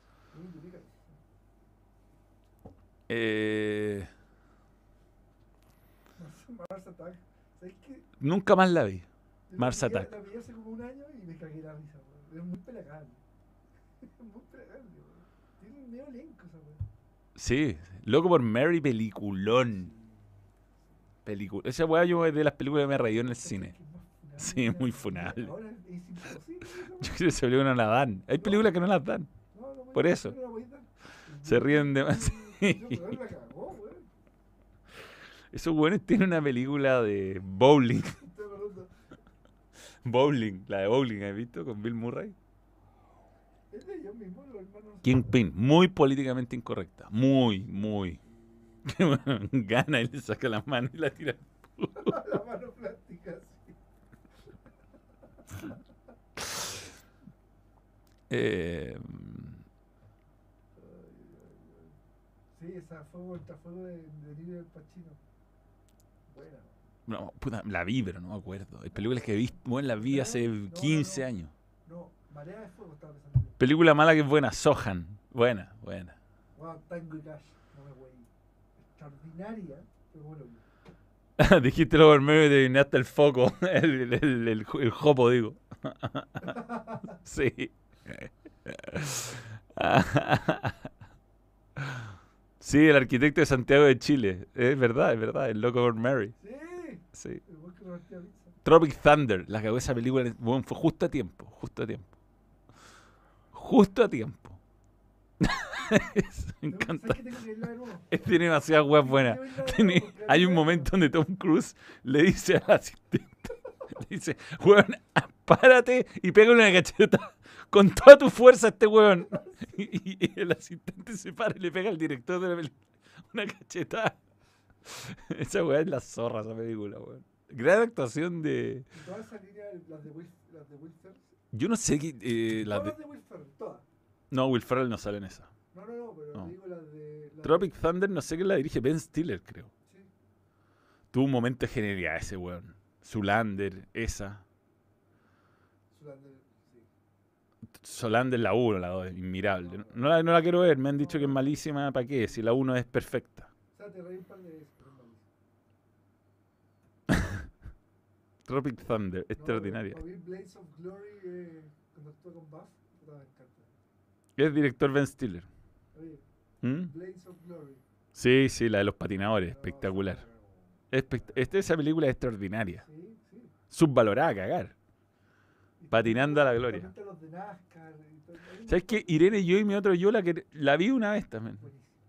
Mars Attack. ¿Sabes qué?
Nunca más la vi.
Yo
Mars
la vi-
Attack.
La vi hace como un año y me cagué la risa, weón. Es muy pelagable. Es muy pelagable, weón. Tiene un medio elenco esa weón.
Sí, Loco por Mary, peliculón. Esa weá yo es de las películas que me reí en el cine. Sí, es muy funable.
Ahora es imposible.
Yo creo que esa película no la dan. Hay películas que no las dan. Por eso. Se ríen demasiado.
La cagó, weón.
Esos weones tienen una película de bowling.
Estoy acordando.
Bowling, la de bowling, ¿has visto? Con Bill Murray.
Es de ellos mismos, los hermanos.
Kingpin, muy políticamente incorrecta. Muy. Gana y le saca la mano y la tira.
La mano plástica, sí. Sí, esa fuego contra fuego de Lirio del Pacino. Buena.
No, puta, la vi, pero no me acuerdo. Hay películas que he visto, bueno, las vi hace
No,
15 años.
No, Marea de Fuego estaba pensando.
Película mala que es buena, Sohan. Buena.
Wow, Tango y Cash. No me voy. Extraordinaria, pero bueno.
Dijiste lo primero y te vinieste el foco. El jopo, digo. Sí. Sí, el arquitecto de Santiago de Chile. Es verdad. El Loco por Mary.
Sí.
Sí.
El buen que repartía pizza.
Tropic Thunder. La cagó esa película. Bueno, fue justo a tiempo. Me encanta.
¿Sabes qué tengo que verla de nuevo?
Tiene demasiadas weas buenas. Hay un momento donde Tom Cruise le dice al asistente, le dice, weón, párate y pégale una cacheta con toda tu fuerza a este weón. Y el asistente se para y le pega al director de la película una cacheta. Esa weá es la zorra, esa película, weón. Gran actuación de...
Y toda esa línea, las de Will Ferrell.
Yo no sé qué...
Todas las de Will Ferrell, todas.
No, Will Ferrell no sale en esa.
No, pero
No.
digo las de...
Tropic Thunder, no sé quién la dirige, Ben Stiller, creo.
Sí.
Tuvo un momento de genialidad ese weón. Zulander, esa.
Zulander, sí.
Solander la 1, la 2, inmirable. No la quiero ver, me han dicho que es malísima, ¿para qué? Si la 1 es perfecta.
O sea, te reí un par de veces, pero es malísimo.
Tropic Thunder, extraordinaria.
No, para mí Blades of Glory, cuando actúa con Buff, puta, me encanta.
Es director Ben Stiller.
Oye,
¿Mm?
Blades of Glory.
Sí, la de los patinadores,
No,
espectacular.
sí,
Esa película es extraordinaria.
sí.
Subvalorada a cagar.
Y
Patinando a la gloria.
también los de NASCAR y todo. Hay un
¿Sabes qué?
montón de-
Irene, yo y mi otro yo la vi una vez también.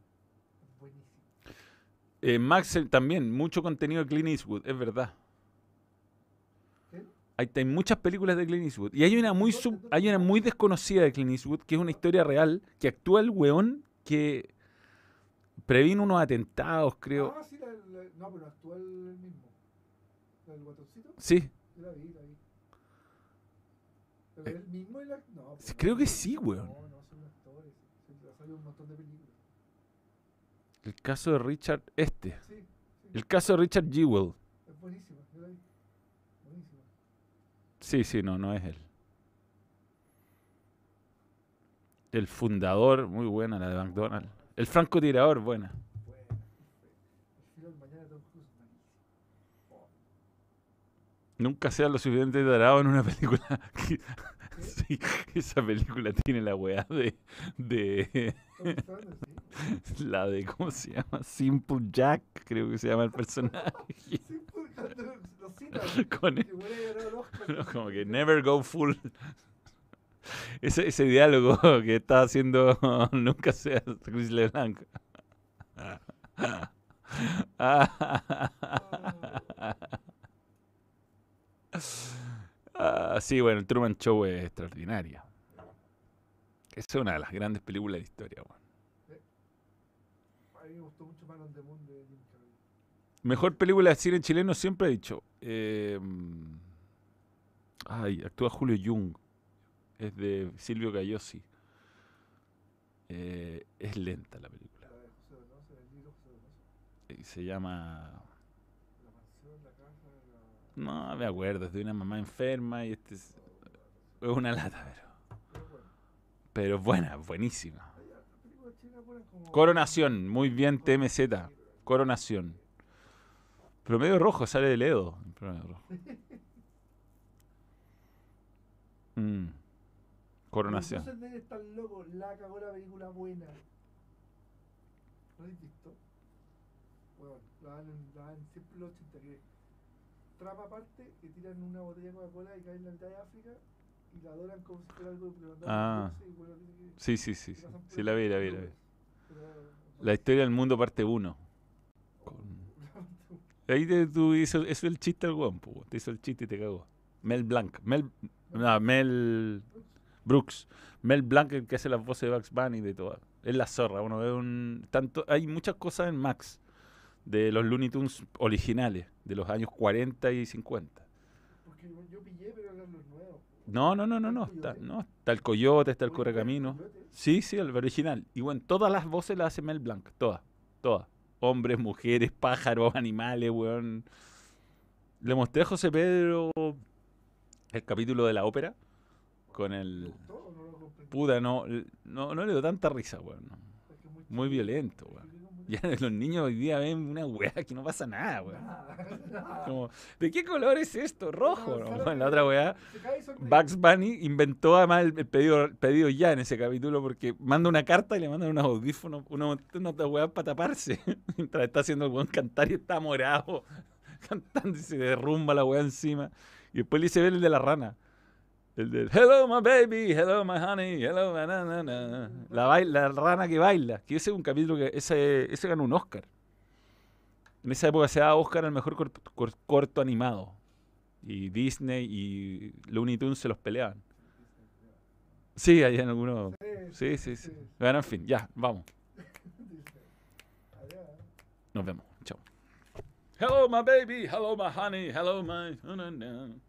Buenísimo.
Maxel también, mucho contenido de Clint Eastwood, es verdad.
¿Qué?
Hay muchas películas de Clint Eastwood. Y hay una muy desconocida de Clint Eastwood, que es una historia real, que actúa el weón que previno unos atentados, creo.
Ah, sí, no, pero actúa el mismo. ¿La del guatoncito?
Sí,
Yo la vi, la vi. ¿Pero él mismo era? No,
sí,
pues
creo
no,
que sí, weón.
no, son actores. Se ha salido un montón de películas.
El caso de Richard,
Sí,
el caso de Richard Jewell.
es buenísima, yo la vi. Buenísima.
Sí, no es él. El fundador, muy buena la de McDonald's. El francotirador, buena.
Buena. El filo del mañana de Tom Cruise, malísimo. Oh,
Nunca sea lo suficientemente tarado en una película.
¿qué?
Sí, esa película tiene la weá de
¿Cómo están? Sí.
la de, ¿cómo se llama? Simple Jack, creo que se llama el personaje.
Sí, pues, cuando lo citan.
Con
Que hubiera ganado el Oscar.
como que never go full. Ese diálogo que está haciendo nunca sea Chris LeBlanc. Sí, bueno, el Truman Show es extraordinaria. Esa es una de las grandes películas de la historia. Bueno.
A mí me gustó mucho Man on the Moon de Jim Carrey.
Mejor película de cine chileno siempre he dicho. Actúa Julio Jung. Es de Silvio Cayosi. Es lenta la película.
La de José Donoso, el libro José Donoso.
Se llama...
La mansión, la casa,
No me acuerdo. Es de una mamá enferma y es una lata, pero es buena, buenísima.
Hay hartas películas chinas buenas como...
Coronación, muy bien TMZ. Coronación. Promedio rojo, sale de Ledo. Promedio rojo. Coronación.
Los dioses están locos, la cagó la película buena. ¿No la habéis visto? Bueno, la dan siempre en los 80 que trama aparte y tiran una botella de Coca-Cola y caen en la mitad de África y la adoran como si fuera algo que le mandaron y bueno, dice
Sí.
que pasan
Sí, la vi.
Pero,
La historia del mundo parte 1. Ahí tú hizo, eso es el chiste al weón, po, te hizo el chiste y te cagó. Mel Brooks. Mel Blanc, el que hace las voces de Bugs Bunny y de todas. Es la zorra, uno ve hay muchas cosas en Max de los Looney Tunes originales, de los años 40 y 50.
Porque yo pillé, pero eran los nuevos.
No, está el Coyote, está el Correcaminos. Sí, el original. Y bueno, todas las voces las hace Mel Blanc, todas. Hombres, mujeres, pájaros, animales, weón. Le mostré a José Pedro el capítulo de la ópera con el... Puta, no le dio tanta risa, weón. No. Muy violento, weón. Ya los niños hoy día ven una weá que no pasa nada, weón. Como, ¿de qué color es esto? Rojo. ¿No? Bueno, la otra weá, Bugs Bunny inventó además el pedido ya en ese capítulo porque manda una carta y le mandan unos audífonos, una weá para taparse. Mientras está haciendo el weón cantar y está morado, cantando y se derrumba la weá encima. Y después le dice ver el de la rana. El del hello my baby, hello my honey, hello my na. La rana que baila. Que ese es un capítulo que ese ganó un Oscar. En esa época se daba Oscar al mejor corto animado. Y Disney y Looney Tunes se los peleaban. Sí, hay en algunos. Sí. Bueno, en fin, ya, vamos. Nos vemos. Chao. Hello my baby, hello my honey, hello my...